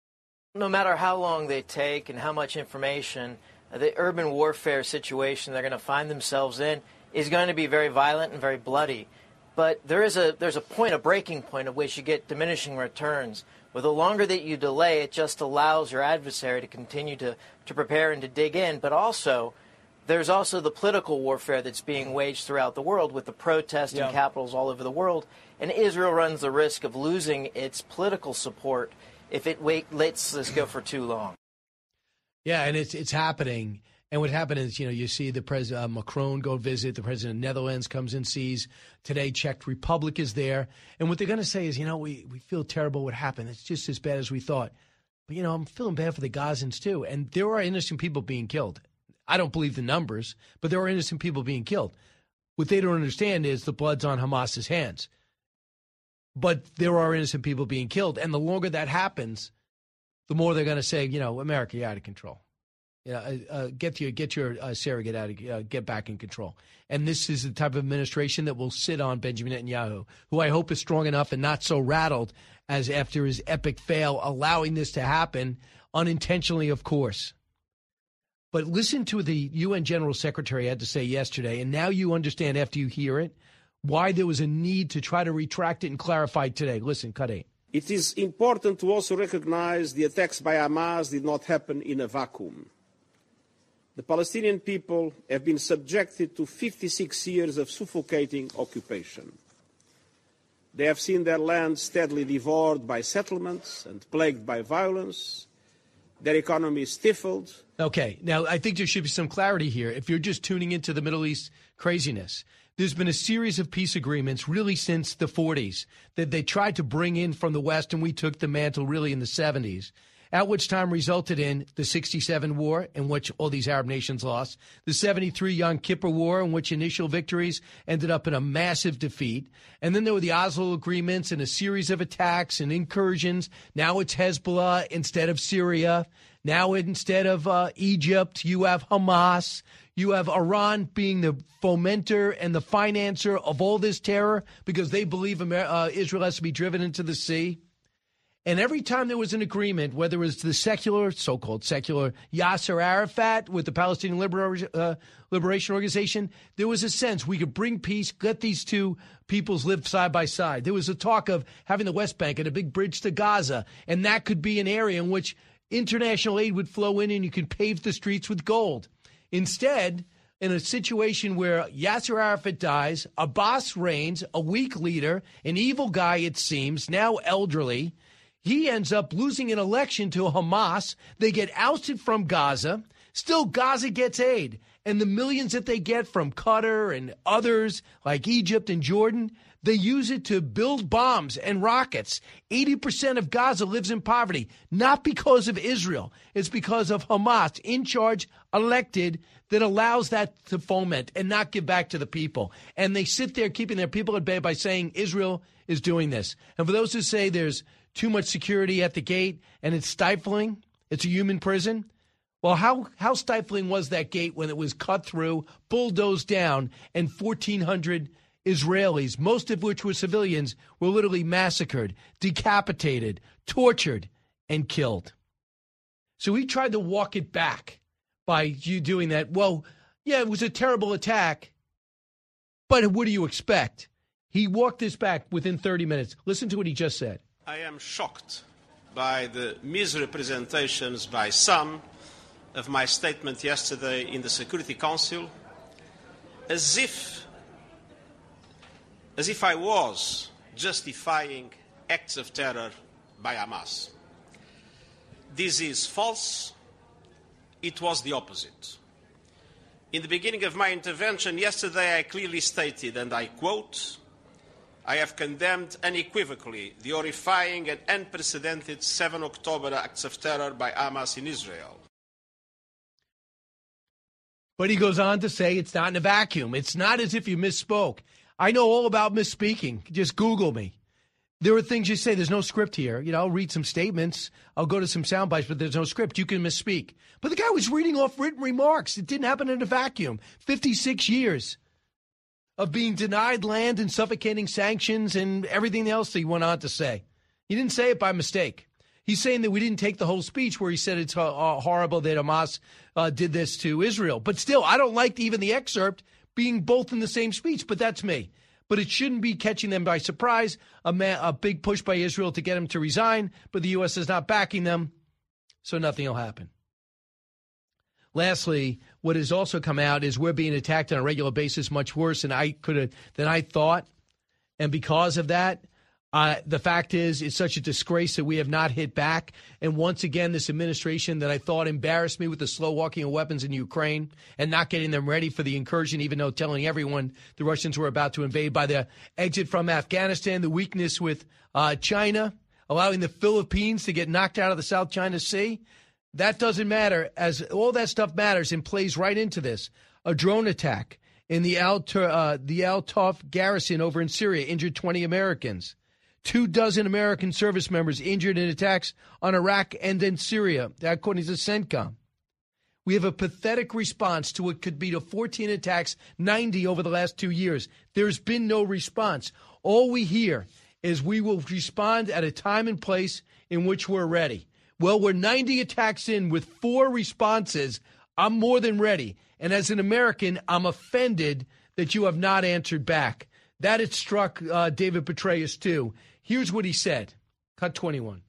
No matter how long they take and how much information, the urban warfare situation they're going to find themselves in is going to be very violent and very bloody. But there is a there's a point, a breaking point at which you get diminishing returns. Well, the longer that you delay, it just allows your adversary to continue to, to prepare and to dig in. But also, there's also the political warfare that's being waged throughout the world with the protests Yeah. in capitals all over the world. And Israel runs the risk of losing its political support if it wait, lets this go for too long. Yeah, and it's it's happening. And what happened is, you know, you see the president uh, Macron go visit. The president of Netherlands comes and sees. Today, Czech Republic is there. And what they're going to say is, you know, we, we feel terrible what happened. It's just as bad as we thought. But, you know, I'm feeling bad for the Gazans, too. And there are innocent people being killed. I don't believe the numbers, but there are innocent people being killed. What they don't understand is the blood's on Hamas's hands. But there are innocent people being killed. And the longer that happens, the more they're going to say, you know, America, you're out of control. You know, uh, uh, get your get your uh, surrogate out, of, uh, get back in control. And this is the type of administration that will sit on Benjamin Netanyahu, who I hope is strong enough and not so rattled as after his epic fail, allowing this to happen unintentionally, of course. But listen to the U N General Secretary had to say yesterday, and now you understand after you hear it why there was a need to try to retract it and clarify it today. Listen, cut eight. It is important to also recognize the attacks by Hamas did not happen in a vacuum. The Palestinian people have been subjected to fifty-six years of suffocating occupation. They have seen their land steadily devoured by settlements and plagued by violence. Their economy stifled. Okay, now I think there should be some clarity here. If you're just tuning into the Middle East craziness, there's been a series of peace agreements really since the forties that they tried to bring in from the West, and we took the mantle really in the seventies, at which time resulted in the sixty-seven war, in which all these Arab nations lost, the seventy-three Yom Kippur War, in which initial victories ended up in a massive defeat, and then there were the Oslo agreements and a series of attacks and incursions. Now it's Hezbollah instead of Syria. Now instead of uh, Egypt, you have Hamas. You have Iran being the fomenter and the financer of all this terror because they believe Amer- uh, Israel has to be driven into the sea. And every time there was an agreement, whether it was the secular, so-called secular Yasser Arafat with the Palestinian Libera- uh, Liberation Organization, there was a sense we could bring peace, let these two peoples live side by side. There was a talk of having the West Bank and a big bridge to Gaza, and that could be an area in which international aid would flow in and you could pave the streets with gold. Instead, in a situation where Yasser Arafat dies, Abbas reigns, a weak leader, an evil guy it seems, now elderly, he ends up losing an election to Hamas. They get ousted from Gaza. Still, Gaza gets aid. And the millions that they get from Qatar and others like Egypt and Jordan, they use it to build bombs and rockets. eighty percent of Gaza lives in poverty, not because of Israel. It's because of Hamas in charge, elected, that allows that to foment and not give back to the people. And they sit there keeping their people at bay by saying Israel is doing this. And for those who say there's too much security at the gate and it's stifling, it's a human prison. Well, how, how stifling was that gate when it was cut through, bulldozed down, and fourteen hundred Israelis, most of which were civilians, were literally massacred, decapitated, tortured, and killed. So he tried to walk it back by you doing that. Well, yeah, it was a terrible attack, but what do you expect? He walked this back within thirty minutes. Listen to what he just said. I am shocked by the misrepresentations by some of my statement yesterday in the Security Council, as if, as if I was justifying acts of terror by Hamas. This is false. It was the opposite. In the beginning of my intervention yesterday, I clearly stated, and I quote, I have condemned unequivocally the horrifying and unprecedented seven October acts of terror by Hamas in Israel. But he goes on to say it's not in a vacuum. It's not as if you misspoke. I know all about misspeaking. Just Google me. There are things you say. There's no script here. You know, I'll read some statements. I'll go to some sound bites, but there's no script. You can misspeak. But the guy was reading off written remarks. It didn't happen in a vacuum. fifty-six years of being denied land and suffocating sanctions and everything else that he went on to say. He didn't say it by mistake. He's saying that we didn't take the whole speech where he said it's uh, horrible that Hamas uh, did this to Israel. But still, I don't like even the excerpt being both in the same speech, but that's me. But it shouldn't be catching them by surprise. A, man, a big push by Israel to get him to resign, but the U S is not backing them, so nothing will happen. Lastly, what has also come out is we're being attacked on a regular basis much worse than I could have than I thought. And because of that, uh, the fact is it's such a disgrace that we have not hit back. And once again, this administration that I thought embarrassed me with the slow walking of weapons in Ukraine and not getting them ready for the incursion, even though telling everyone the Russians were about to invade by the exit from Afghanistan, the weakness with uh, China, allowing the Philippines to get knocked out of the South China Sea. That doesn't matter, as all that stuff matters and plays right into this. A drone attack in the Al uh, the Al Tuf garrison over in Syria injured twenty Americans. Two dozen American service members injured in attacks on Iraq and in Syria, according to CENTCOM. We have a pathetic response to what could be to fourteen attacks, ninety over the last two years. There's been no response. All we hear is we will respond at a time and place in which we're ready. Well, we're ninety attacks in with four responses. I'm more than ready. And as an American, I'm offended that you have not answered back. That it struck uh, David Petraeus, too. Here's what he said. Cut twenty-one.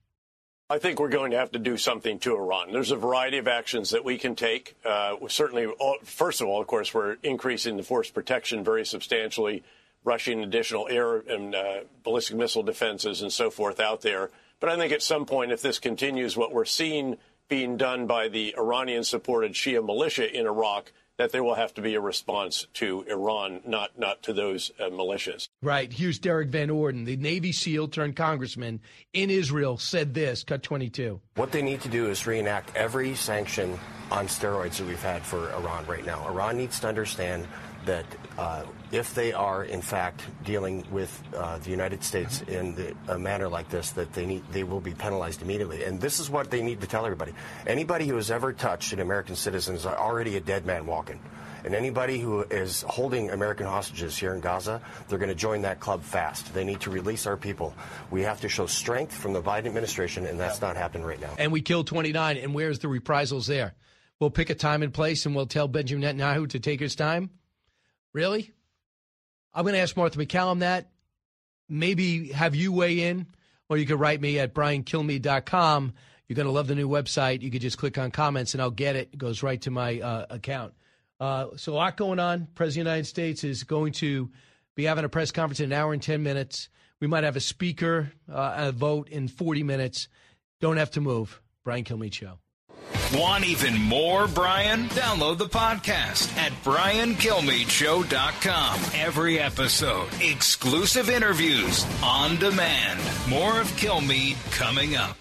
I think we're going to have to do something to Iran. There's a variety of actions that we can take. Uh, certainly, all, first of all, of course, we're increasing the force protection very substantially, rushing additional air and uh, ballistic missile defenses and so forth out there. But I think at some point, if this continues, what we're seeing being done by the Iranian-supported Shia militia in Iraq, that there will have to be a response to Iran, not not to those uh, militias. Right. Here's Derek Van Orden, the Navy SEAL turned congressman in Israel, said this, cut twenty-two. What they need to do is reenact every sanction on steroids that we've had for Iran right now. Iran needs to understand that uh, if they are, in fact, dealing with uh, the United States in the, a manner like this, that they need, they will be penalized immediately. And this is what they need to tell everybody. Anybody who has ever touched an American citizen is already a dead man walking. And anybody who is holding American hostages here in Gaza, they're going to join that club fast. They need to release our people. We have to show strength from the Biden administration, and that's not happening right now. And we killed twenty-nine, and where's the reprisals there? We'll pick a time and place, and we'll tell Benjamin Netanyahu to take his time? Really? I'm going to ask Martha McCallum that. Maybe have you weigh in, or you can write me at brian kilmeade dot com. You're going to love the new website. You can just click on comments, and I'll get it. It goes right to my uh, account. Uh, so a lot going on. President of the United States is going to be having a press conference in an hour and ten minutes. We might have a speaker, uh, a vote in forty minutes. Don't have to move. Brian Kilmeade Show. Want even more Brian? Download the podcast at brian kilmeade show dot com. Every episode, exclusive interviews on demand. More of Kilmeade coming up.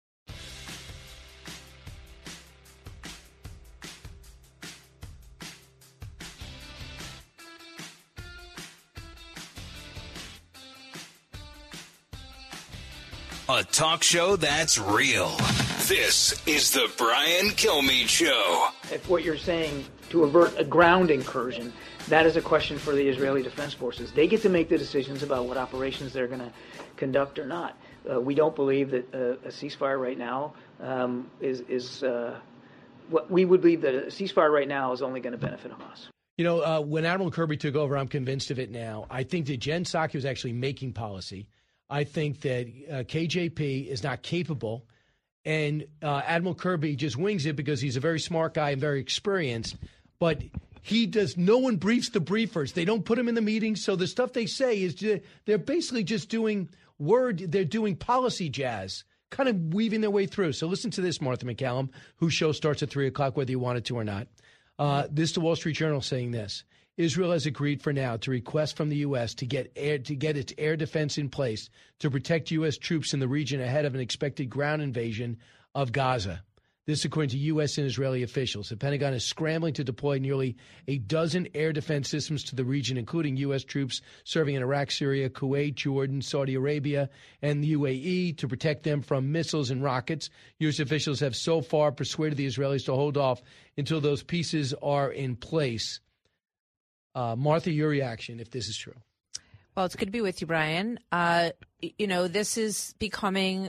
A talk show that's real. This is the Brian Kilmeade Show. If what you're saying to avert a ground incursion, that is a question for the Israeli Defense Forces. They get to make the decisions about what operations they're going to conduct or not. Uh, we don't believe that uh, a ceasefire right now um, is, is uh, what we would believe that a ceasefire right now is only going to benefit Hamas. You know, uh, when Admiral Kirby took over, I'm convinced of it now. I think that Jen Psaki was actually making policy. I think that uh, K J P is not capable, and uh, Admiral Kirby just wings it because he's a very smart guy and very experienced. But he does. No one briefs the briefers. They don't put him in the meetings. So the stuff they say is just, they're basically just doing word. They're doing policy jazz, kind of weaving their way through. So listen to this, Martha McCallum, whose show starts at three o'clock, whether you want it to or not. Uh, this is the Wall Street Journal saying this. Israel has agreed for now to request from the U S to get air to get its air defense in place to protect U S troops in the region ahead of an expected ground invasion of Gaza. This, according to U S and Israeli officials. The Pentagon is scrambling to deploy nearly a dozen air defense systems to the region, including U S troops serving in Iraq, Syria, Kuwait, Jordan, Saudi Arabia, and the U A E to protect them from missiles and rockets. U S officials have so far persuaded the Israelis to hold off until those pieces are in place. Uh, Martha, your reaction if this is true? Well, it's good to be with you, Brian. Uh, you know, this is becoming...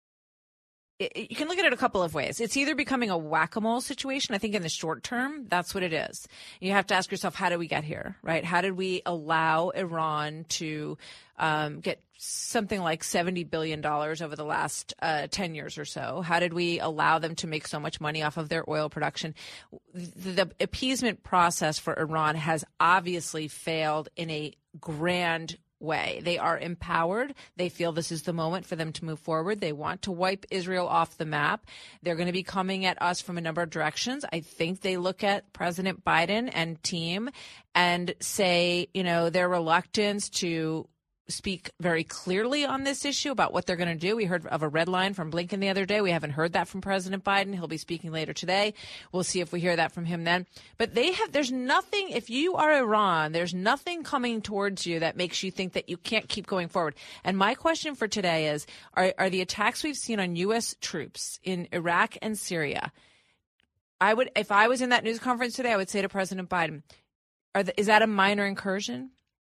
You can look at it a couple of ways. It's either becoming a whack-a-mole situation. I think in the short term, that's what it is. You have to ask yourself, how did we get here, right? How did we allow Iran to um, get something like seventy billion dollars over the last uh, ten years or so? How did we allow them to make so much money off of their oil production? The, the appeasement process for Iran has obviously failed in a grand way. They are empowered. They feel this is the moment for them to move forward. They want to wipe Israel off the map. They're going to be coming at us from a number of directions. I think they look at President Biden and team and say, you know, their reluctance to speak very clearly on this issue about what they're going to do. We heard of a red line from Blinken the other day. We haven't heard that from President Biden. He'll be speaking later today. We'll see if we hear that from him then. But they have, there's nothing, if you are Iran, there's nothing coming towards you that makes you think that you can't keep going forward. And my question for today is, are, are the attacks we've seen on U S troops in Iraq and Syria, I would, if I was in that news conference today, I would say to President Biden, are the, is that a minor incursion?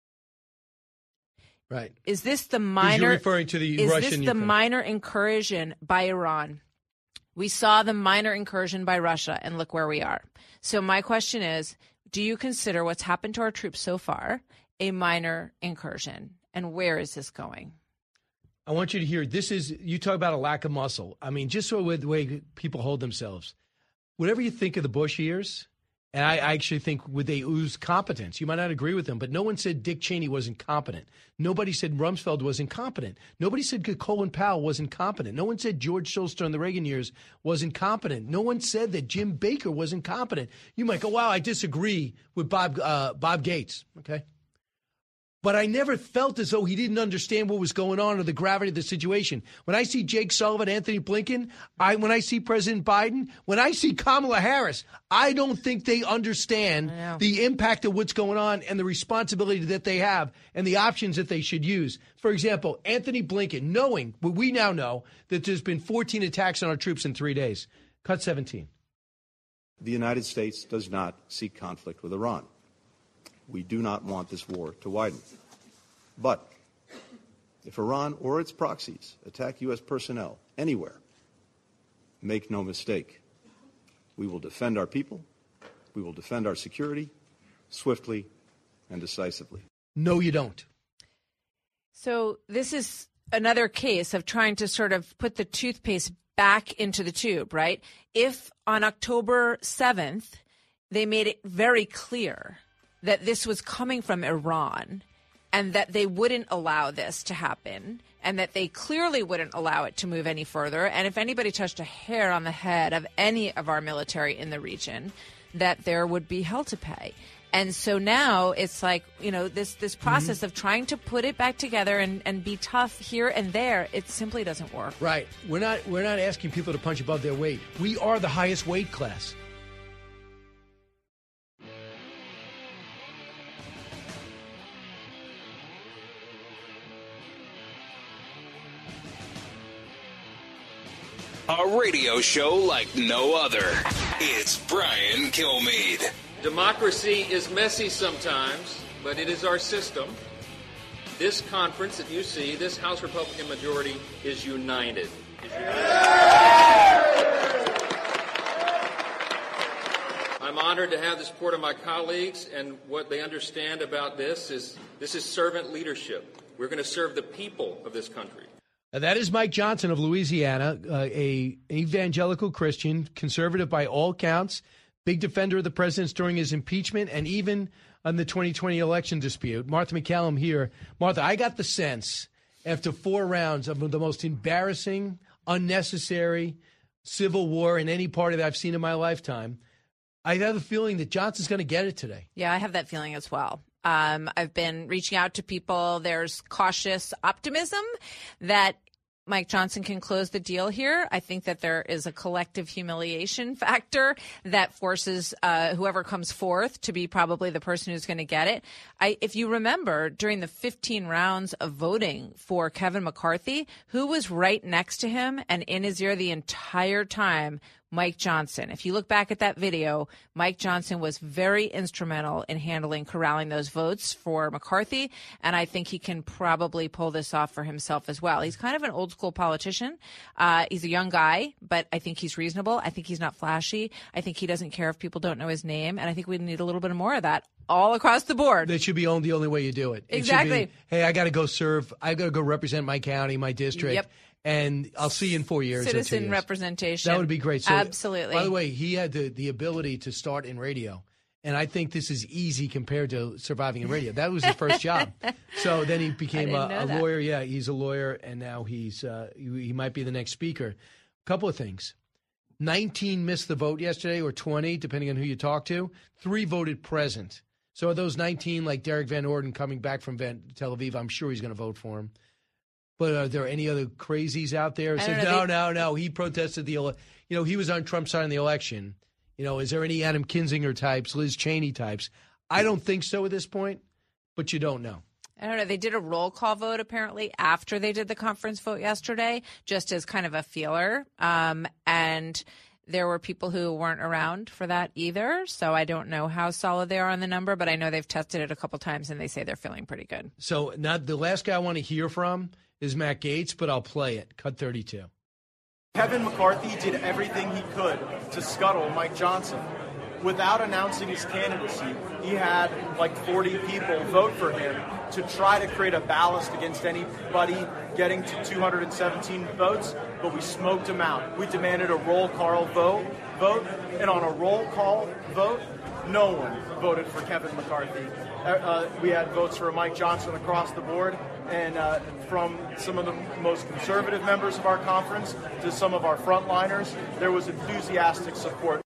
Right. Is this the minor? You're referring to the is Russian. Is this the minor incursion by Iran? We saw the minor incursion by Russia, and look where we are. So my question is, do you consider what's happened to our troops so far a minor incursion, and where is this going? I want you to hear. This is you talk about a lack of muscle. I mean, just so with the way people hold themselves. Whatever you think of the Bush years. And I actually think would they ooze competence. You might not agree with them, but no one said Dick Cheney was incompetent. Nobody said Rumsfeld was incompetent. Nobody said Colin Powell was incompetent. No one said George Shultz during the Reagan years was incompetent. No one said that Jim Baker was incompetent. You might go, wow, I disagree with Bob uh, Bob Gates, okay? But I never felt as though he didn't understand what was going on or the gravity of the situation. When I see Jake Sullivan, Anthony Blinken, I when I see President Biden, when I see Kamala Harris, I don't think they understand the impact of what's going on and the responsibility that they have and the options that they should use. For example, Anthony Blinken, knowing what we now know, that there's been fourteen attacks on our troops in three days. Cut seventeen. The United States does not seek conflict with Iran. We do not want this war to widen. But if Iran or its proxies attack U S personnel anywhere, make no mistake, we will defend our people, we will defend our security swiftly and decisively. No, you don't. So this is another case of trying to sort of put the toothpaste back into the tube, right? If on October seventh, they made it very clear that this was coming from Iran and that they wouldn't allow this to happen and that they clearly wouldn't allow it to move any further. And if anybody touched a hair on the head of any of our military in the region, that there would be hell to pay. And so now it's like, you know, this, this process mm-hmm. of trying to put it back together and, and be tough here and there, it simply doesn't work. Right. We're not, we're not asking people to punch above their weight. We are the highest weight class. A radio show like no other. It's Brian Kilmeade. Democracy is messy sometimes, but it is our system. This conference that you see, this House Republican majority, is united. Is united. I'm honored to have the support of my colleagues, and what they understand about this is this is servant leadership. We're going to serve the people of this country. Uh, that is Mike Johnson of Louisiana, uh, a evangelical Christian, conservative by all counts, big defender of the president during his impeachment and even on the twenty twenty election dispute. Martha MacCallum here. Martha, I got the sense after four rounds of the most embarrassing, unnecessary civil war in any party that I've seen in my lifetime, I have a feeling that Johnson's going to get it today. Yeah, I have that feeling as well. Um, I've been reaching out to people. There's cautious optimism that Mike Johnson can close the deal here. I think that there is a collective humiliation factor that forces uh, whoever comes forth to be probably the person who's going to get it. I, if you remember, during the fifteen rounds of voting for Kevin McCarthy, who was right next to him and in his ear the entire time? Mike Johnson. If you look back at that video, Mike Johnson was very instrumental in handling, corralling those votes for McCarthy, and I think he can probably pull this off for himself as well. He's kind of an old school politician. Uh, he's a young guy, but I think he's reasonable. I think he's not flashy. I think he doesn't care if people don't know his name, and I think we need a little bit more of that all across the board. That should be only the only way you do it. Exactly. It should be, hey, I got to go serve. I got to go represent my county, my district. Yep. And I'll see you in four years. Citizen or two years. representation. That would be great. So, absolutely. By the way, he had the, the ability to start in radio. And I think this is easy compared to surviving in radio. That was his first job. So then he became a, a lawyer. Yeah, he's a lawyer. And now he's uh, he, he might be the next speaker. A couple of things. nineteen missed the vote yesterday, or twenty, depending on who you talk to. Three voted present. So are those nineteen, like Derek Van Orden coming back from Van, Tel Aviv, I'm sure he's going to vote for him. But are there any other crazies out there who say, no, no, no, he protested the ele-. You know, he was on Trump's side in the election. You know, is there any Adam Kinzinger types, Liz Cheney types? I don't think so at this point, but you don't know. I don't know. They did a roll call vote, apparently, after they did the conference vote yesterday, just as kind of a feeler. Um, and there were people who weren't around for that either. So I don't know how solid they are on the number, but I know they've tested it a couple times, and they say they're feeling pretty good. So not the last guy I want to hear from is Matt Gaetz, but I'll play it. Cut thirty-two. Kevin McCarthy did everything he could to scuttle Mike Johnson. Without announcing his candidacy, he had like forty people vote for him to try to create a ballast against anybody getting to two hundred seventeen votes, but we smoked him out. We demanded a roll call vote, vote, and on a roll call vote, no one voted for Kevin McCarthy. Uh, we had votes for Mike Johnson across the board, and uh, from some of the most conservative members of our conference to some of our frontliners, there was enthusiastic support.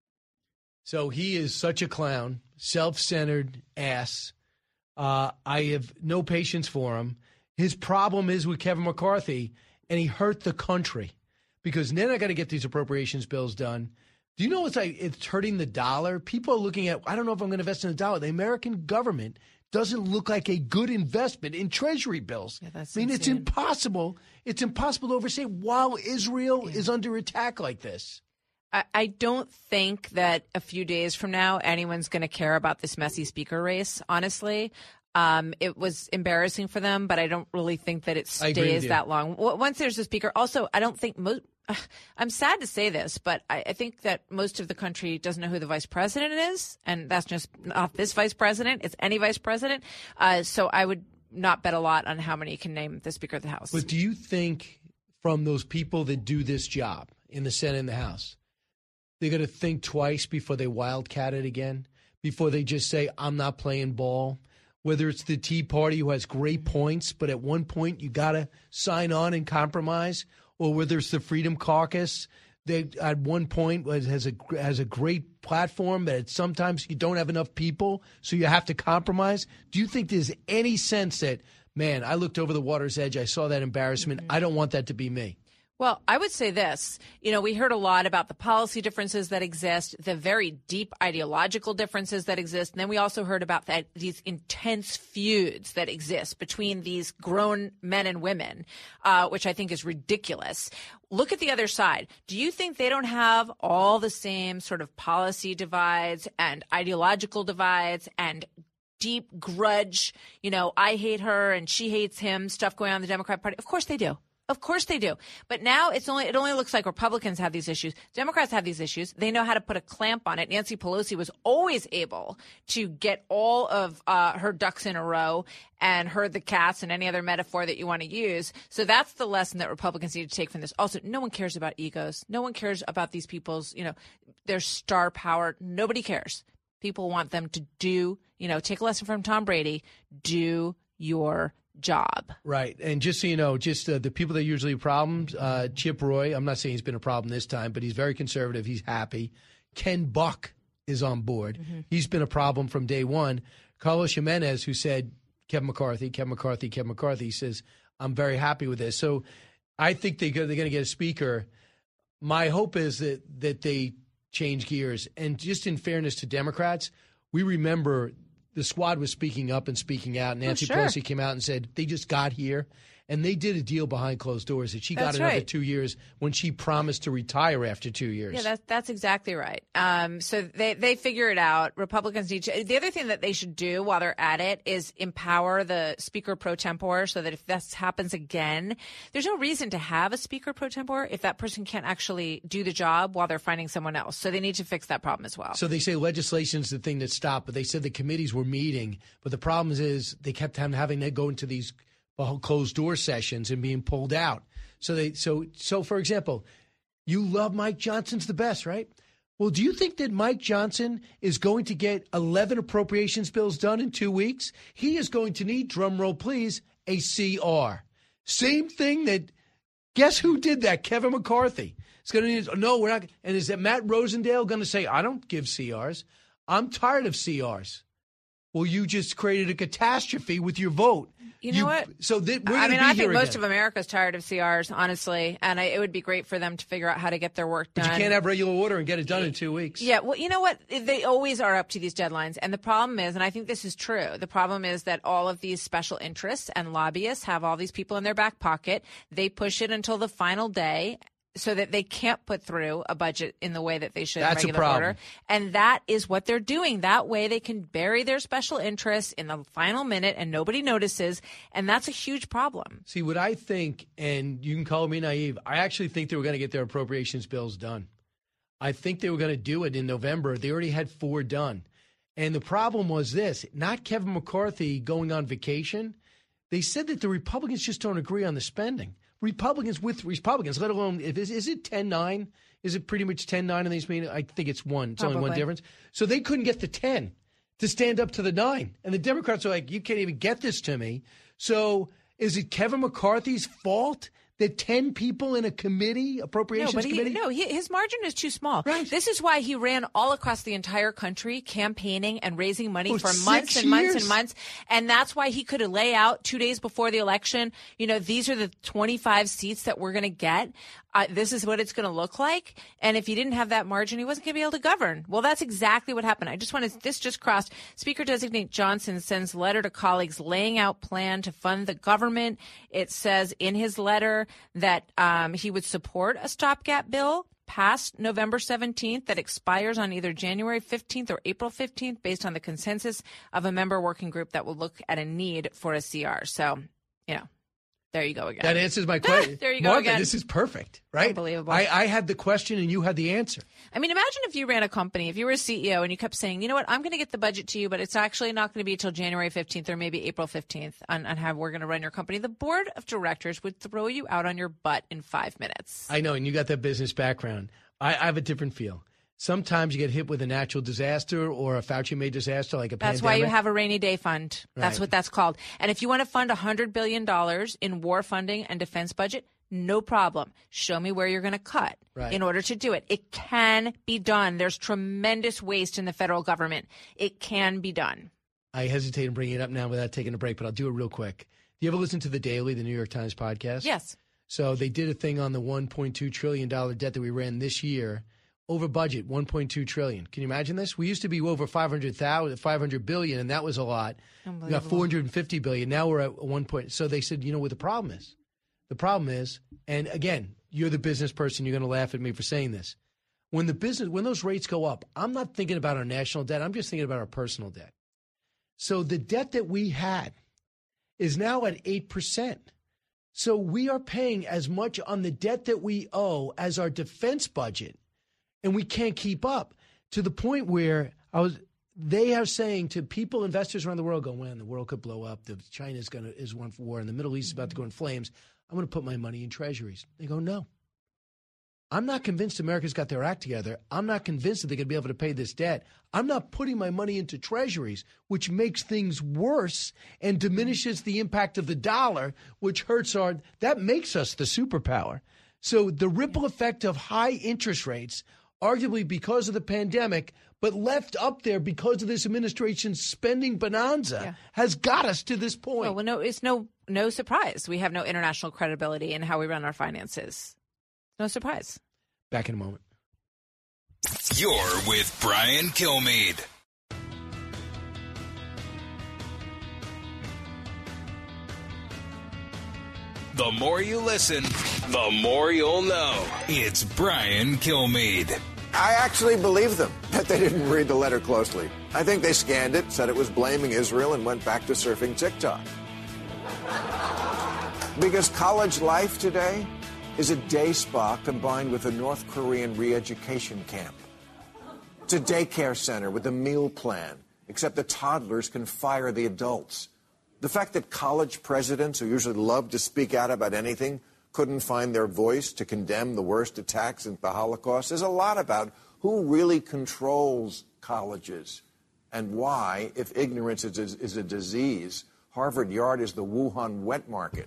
So he is such a clown, self-centered ass. Uh, I have no patience for him. His problem is with Kevin McCarthy, and he hurt the country because then I got to get these appropriations bills done. Do you know it's like it's hurting the dollar? People are looking at, I don't know if I'm going to invest in the dollar. The American government doesn't look like a good investment in treasury bills. Yeah, that's I mean, insane. it's impossible. It's impossible to oversee while Israel yeah. is under attack like this. I, I don't think that a few days from now anyone's going to care about this messy speaker race, honestly. Um, it was embarrassing for them, but I don't really think that it stays that long. Once there's a speaker, also, I don't think most. I'm sad to say this, but I, I think that most of the country doesn't know who the vice president is, and that's just not this vice president. It's any vice president. Uh, so I would not bet a lot on how many can name the Speaker of the House. But do you think from those people that do this job in the Senate and the House, they're going to think twice before they wildcat it again, before they just say, I'm not playing ball? Whether it's the Tea Party who has great points, but at one point you got to sign on and compromise, or whether it's the Freedom Caucus that at one point has a has a great platform, but sometimes you don't have enough people, so you have to compromise. Do you think there's any sense that, man, I looked over the water's edge, I saw that embarrassment, mm-hmm. I don't want that to be me? Well, I would say this. You know, we heard a lot about the policy differences that exist, the very deep ideological differences that exist. And then we also heard about that these intense feuds that exist between these grown men and women, uh, which I think is ridiculous. Look at the other side. Do you think they don't have all the same sort of policy divides and ideological divides and deep grudge, you know, I hate her and she hates him, stuff going on in the Democrat Party? Of course they do. Of course they do. But now it's only it only looks like Republicans have these issues. Democrats have these issues. They know how to put a clamp on it. Nancy Pelosi was always able to get all of uh, her ducks in a row and herd the cats and any other metaphor that you want to use. So that's the lesson that Republicans need to take from this. Also, no one cares about egos. No one cares about these people's, you know, their star power. Nobody cares. People want them to do, you know, take a lesson from Tom Brady, do your job. Right. And just so you know, just uh, the people that are usually problems, uh, Chip Roy, I'm not saying he's been a problem this time, but he's very conservative. He's happy. Ken Buck is on board. Mm-hmm. He's been a problem from day one. Carlos Jimenez, who said Kevin McCarthy, Kevin McCarthy, Kevin McCarthy, says, I'm very happy with this. So I think they go, they're going to get a speaker. My hope is that that they change gears. And just in fairness to Democrats, we remember the squad was speaking up and speaking out. Nancy oh, sure. Pelosi came out and said they just got here. And they did a deal behind closed doors that she got That's another right. two years when she promised to retire after two years. Yeah, that's, that's exactly right. Um, so they, they figure it out. Republicans need to. The other thing that they should do while they're at it is empower the speaker pro tempore so that if this happens again, there's no reason to have a speaker pro tempore if that person can't actually do the job while they're finding someone else. So they need to fix that problem as well. So they say legislation is the thing that stopped, but they said the committees were meeting. But the problem is they kept having to go into these closed door sessions and being pulled out. So they so so for example, you love Mike Johnson's the best, right? Well, do you think that Mike Johnson is going to get eleven appropriations bills done in two weeks? He is going to need, drum roll please, a C R. Same thing that, guess who did that? Kevin McCarthy. It's going to need, no, we're not. And is that Matt Rosendale going to say, I don't give C Rs. I'm tired of C Rs. Well, you just created a catastrophe with your vote. You know you, what? So th- we're I mean, be I think most again. of America's tired of C Rs, honestly, and I, it would be great for them to figure out how to get their work done. But you can't have regular order and get it done in two weeks. Yeah, well, you know what? They always are up to these deadlines, and the problem is, and I think this is true, the problem is that all of these special interests and lobbyists have all these people in their back pocket. They push it until the final day, so that they can't put through a budget in the way that they should That's in regular a problem. order. And that is what they're doing. That way they can bury their special interests in the final minute and nobody notices. And that's a huge problem. See, what I think, and you can call me naive, I actually think they were going to get their appropriations bills done. I think they were going to do it in November. They already had four done. And the problem was this, not Kevin McCarthy going on vacation. They said that the Republicans just don't agree on the spending. Republicans with Republicans, let alone, if is, is it ten nine? Is it pretty much ten nine in these meetings? I think it's one. It's Probably. only one difference. So they couldn't get the ten to stand up to the nine. And the Democrats are like, you can't even get this to me. So is it Kevin McCarthy's fault that ten people in a committee, appropriations no, but he, committee? No, he, his margin is too small. Right. This is why he ran all across the entire country campaigning and raising money For for months and months years. and months. And that's why he could lay out two days before the election, you know, these are the twenty-five seats that we're going to get. Uh, this is what it's going to look like. And if he didn't have that margin, he wasn't going to be able to govern. Well, that's exactly what happened. I just wanted, this just crossed. Speaker-designate Johnson sends letter to colleagues laying out plan to fund the government. It says in his letter that um, he would support a stopgap bill past November seventeenth that expires on either January fifteenth or April fifteenth based on the consensus of a member working group that will look at a need for a C R. So, you know. There you go again. That answers my question. There you go Martha, again. This is perfect, right? Unbelievable. I, I had the question and you had the answer. I mean, imagine if you ran a company, if you were a C E O and you kept saying, you know what, I'm going to get the budget to you, but it's actually not going to be until January fifteenth or maybe April fifteenth on, on how we're going to run your company. The board of directors would throw you out on your butt in five minutes. I know, and you got that business background. I, I have a different feel. Sometimes you get hit with a natural disaster or a Fauci-made disaster like a That's pandemic. why you have a rainy day fund. That's Right. what that's called. And if you want to fund one hundred billion dollars in war funding and defense budget, no problem. Show me where you're going to cut Right. in order to do it. It can be done. There's tremendous waste in the federal government. It can be done. I hesitate in bringing it up now without taking a break, but I'll do it real quick. Do you ever listen to The Daily, the New York Times podcast? Yes. So they did a thing on the one point two trillion dollars debt that we ran this year, over budget, one point two trillion dollars. Can you imagine this? We used to be over five hundred thousand, five hundred billion dollars, and that was a lot. We got four hundred fifty billion dollars. Now we're at one point. So they said, you know what the problem is? The problem is, and again, you're the business person. You're going to laugh at me for saying this. When the business, when those rates go up, I'm not thinking about our national debt. I'm just thinking about our personal debt. So the debt that we had is now at eight percent. So we are paying as much on the debt that we owe as our defense budget, and we can't keep up to the point where I was. They are saying to people, investors around the world, go, "Man, the world could blow up. The China's going to is one for war, and the Middle East is about to go in flames. I'm going to put my money in treasuries." They go, "No, I'm not convinced America's got their act together. I'm not convinced that they're going to be able to pay this debt. I'm not putting my money into treasuries, which makes things worse and diminishes the impact of the dollar, which hurts our – that makes us the superpower." So the ripple effect of high interest rates, arguably because of the pandemic, but left up there because of this administration's spending bonanza, yeah. has got us to this point. Well, well, no, it's no no surprise. We have no international credibility in how we run our finances. No surprise. Back in a moment. You're with Brian Kilmeade. The more you listen, the more you'll know. It's Brian Kilmeade. I actually believe them that they didn't read the letter closely. I think they scanned it, said it was blaming Israel, and went back to surfing TikTok. Because college life today is a day spa combined with a North Korean re-education camp. It's a daycare center with a meal plan, except the toddlers can fire the adults. The fact that college presidents, who usually love to speak out about anything, couldn't find their voice to condemn the worst attacks in the Holocaust says a lot about who really controls colleges and why, if ignorance is a, is a disease, Harvard Yard is the Wuhan wet market.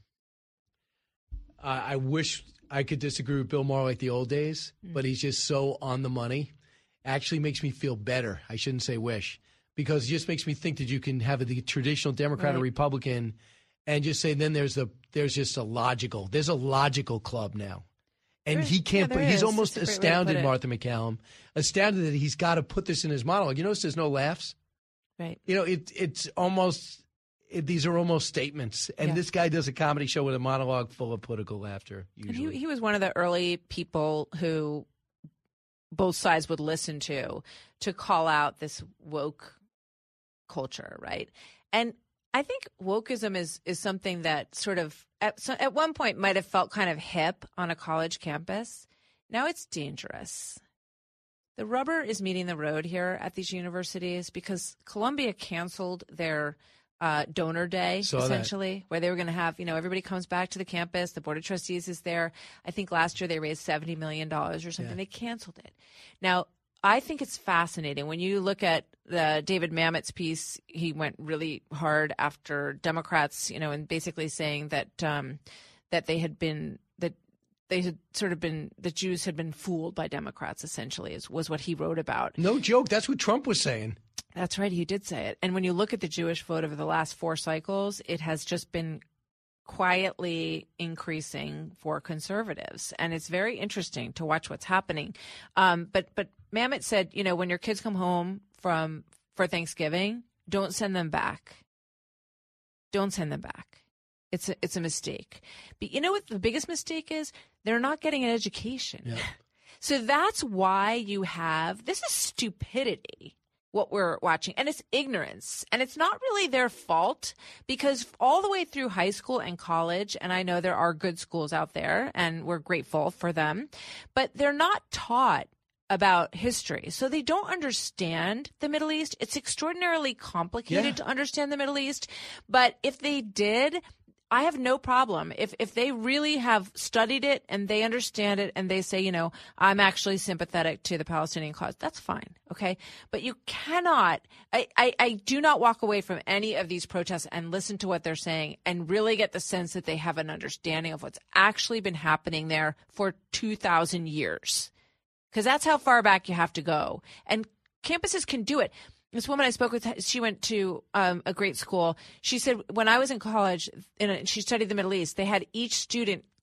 Uh, I wish I could disagree with Bill Maher like the old days, mm. but he's just so on the money. Actually makes me feel better. I shouldn't say wish, because it just makes me think that you can have a, the traditional Democrat right. or Republican and just say then there's the there's just a logical there's a logical club now, and he can't. Yeah, put, he's is. almost astounded, Martha McCallum, astounded that he's got to put this in his monologue. You notice there's no laughs, right? You know it it's almost it, these are almost statements, and yeah. this guy does a comedy show with a monologue full of political laughter. Usually, he, he was one of the early people who both sides would listen to to call out this woke culture, right? And I think wokeism is is something that sort of at, so at one point might have felt kind of hip on a college campus. Now it's dangerous. The rubber is meeting the road here at these universities because Columbia canceled their uh, donor day, Saw essentially, that. where they were going to have, you know, everybody comes back to the campus. The Board of Trustees is there. I think last year they raised seventy million dollars or something. Yeah. They canceled it. Now, I think it's fascinating. When you look at the David Mamet's piece, he went really hard after Democrats, you know, and basically saying that um, that they had been that they had sort of been the Jews had been fooled by Democrats. Essentially, is was what he wrote about. No joke. That's what Trump was saying. That's right. He did say it. And when you look at the Jewish vote over the last four cycles, it has just been quietly increasing for conservatives. And it's very interesting to watch what's happening. Um, but but Mamet said, you know, when your kids come home from for Thanksgiving, don't send them back. Don't send them back. It's a, it's a mistake. But you know what the biggest mistake is? They're not getting an education. Yeah. So that's why you have – this is stupidity, what we're watching. And it's ignorance. And it's not really their fault because all the way through high school and college, and I know there are good schools out there and we're grateful for them, but they're not taught about history. So they don't understand the Middle East. It's extraordinarily complicated Yeah. to understand the Middle East. But if they did, I have no problem. If if they really have studied it and they understand it and they say, you know, I'm actually sympathetic to the Palestinian cause, that's fine. Okay. But you cannot, I, I, I do not walk away from any of these protests and listen to what they're saying and really get the sense that they have an understanding of what's actually been happening there for two thousand years. Because that's how far back you have to go. And campuses can do it. This woman I spoke with, she went to um, a great school. She said, when I was in college, and she studied the Middle East, they had each student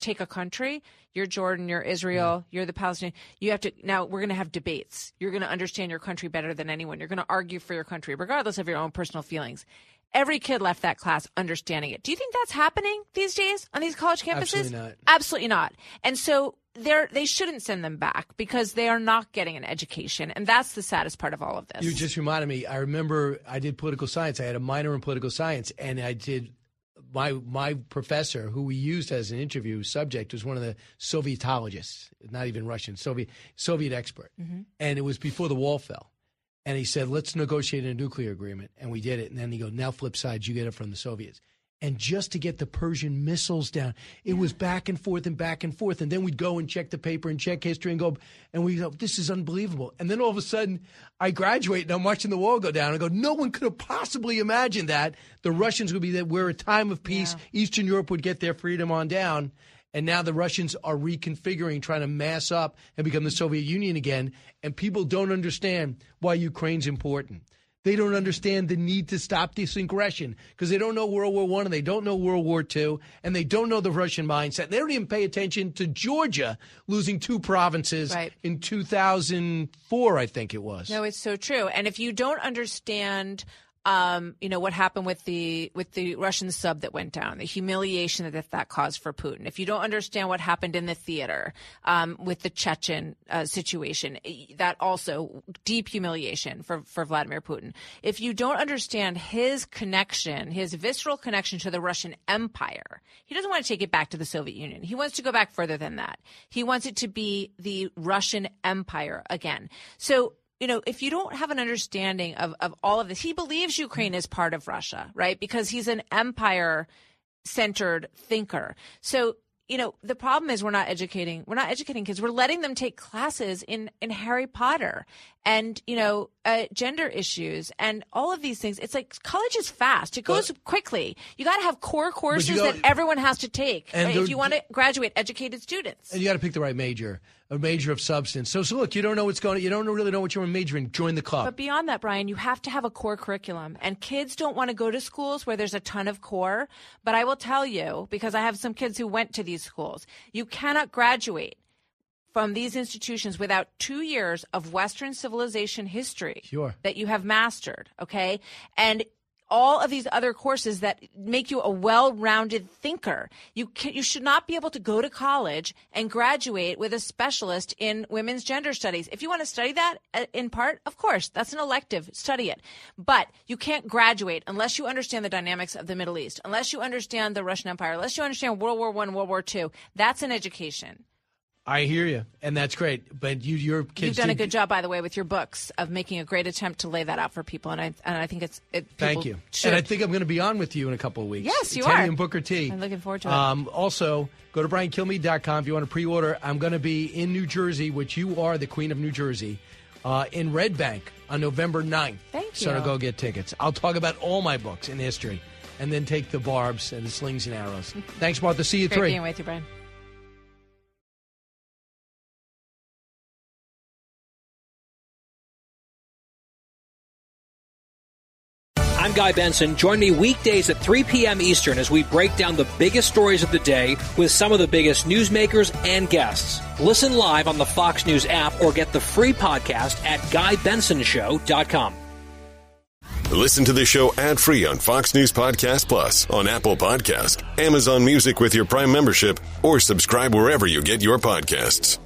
take a country. You're Jordan, you're Israel, yeah. you're the Palestinian. You have to, now we're going to have debates. You're going to understand your country better than anyone. You're going to argue for your country, regardless of your own personal feelings. Every kid left that class understanding it. Do you think that's happening these days on these college campuses? Absolutely not. Absolutely not. And so they're, they shouldn't send them back because they are not getting an education. And that's the saddest part of all of this. You just reminded me. I remember I did political science. I had a minor in political science, and I did my my professor, who we used as an interview subject, was one of the Sovietologists, not even Russian, Soviet Soviet expert. Mm-hmm. And it was before the wall fell. And he said, let's negotiate a nuclear agreement. And we did it. And then he goes, now flip sides, you get it from the Soviets. And just to get the Persian missiles down, it yeah. was back and forth and back and forth. And then we'd go and check the paper and check history and go, and we go, this is unbelievable. And then all of a sudden, I graduate and I'm watching the wall go down. I go, no one could have possibly imagined that the Russians would be there. We're a time of peace. Yeah. Eastern Europe would get their freedom on down. And now the Russians are reconfiguring, trying to mass up and become the Soviet Union again. And people don't understand why Ukraine's important. They don't understand the need to stop this aggression because they don't know World War One and they don't know World War Two and they don't know the Russian mindset. They don't even pay attention to Georgia losing two provinces right. in two thousand four, I think it was. No, it's so true. And if you don't understand Um, you know, what happened with the with the Russian sub that went down, the humiliation that that caused for Putin. If you don't understand what happened in the theater um, with the Chechen uh, situation, that also deep humiliation for, for Vladimir Putin. If you don't understand his connection, his visceral connection to the Russian Empire, he doesn't want to take it back to the Soviet Union. He wants to go back further than that. He wants it to be the Russian Empire again. So, you know, if you don't have an understanding of, of all of this, he believes Ukraine is part of Russia, right? Because he's an empire-centered thinker. So, you know, the problem is we're not educating, we're not educating kids. We're letting them take classes in, in Harry Potter and, you know, uh, gender issues and all of these things. It's like college is fast. It goes but, quickly. You got to have core courses gotta, that everyone has to take right, if you want to graduate educated students. And you got to pick the right major, a major of substance. So, so look, you don't know what's going on. You don't really know what you're majoring in. Join the club. But beyond that, Brian, you have to have a core curriculum. And kids don't want to go to schools where there's a ton of core. But I will tell you, because I have some kids who went to these schools, you cannot graduate from these institutions without two years of Western civilization history sure. that you have mastered, okay? And all of these other courses that make you a well-rounded thinker. You can, you should not be able to go to college and graduate with a specialist in women's gender studies. If you want to study that in part, of course, that's an elective. Study it. But you can't graduate unless you understand the dynamics of the Middle East, unless you understand the Russian Empire, unless you understand World War One, World War Two. That's an education. I hear you, and that's great. But you, your kids, you've done did... a good job, by the way, with your books of making a great attempt to lay that out for people, and I and I think it's. It, Thank you, should. And I think I'm going to be on with you in a couple of weeks. Yes, you Teddy are. and Booker T. I'm looking forward to um, it. Also, go to brian kilmeade dot com if you want to pre-order. I'm going to be in New Jersey, which you are the Queen of New Jersey, uh, in Red Bank on November ninth. Thank you. So to go get tickets. I'll talk about all my books in history, and then take the barbs and the slings and arrows. Thanks, Martha. See you Great three. being with you, Brian. I'm Guy Benson. Join me weekdays at three p.m. Eastern as we break down the biggest stories of the day with some of the biggest newsmakers and guests. Listen live on the Fox News app or get the free podcast at guy benson show dot com. Listen to the show ad-free on Fox News Podcast Plus, on Apple Podcast, Amazon Music with your Prime membership, or subscribe wherever you get your podcasts.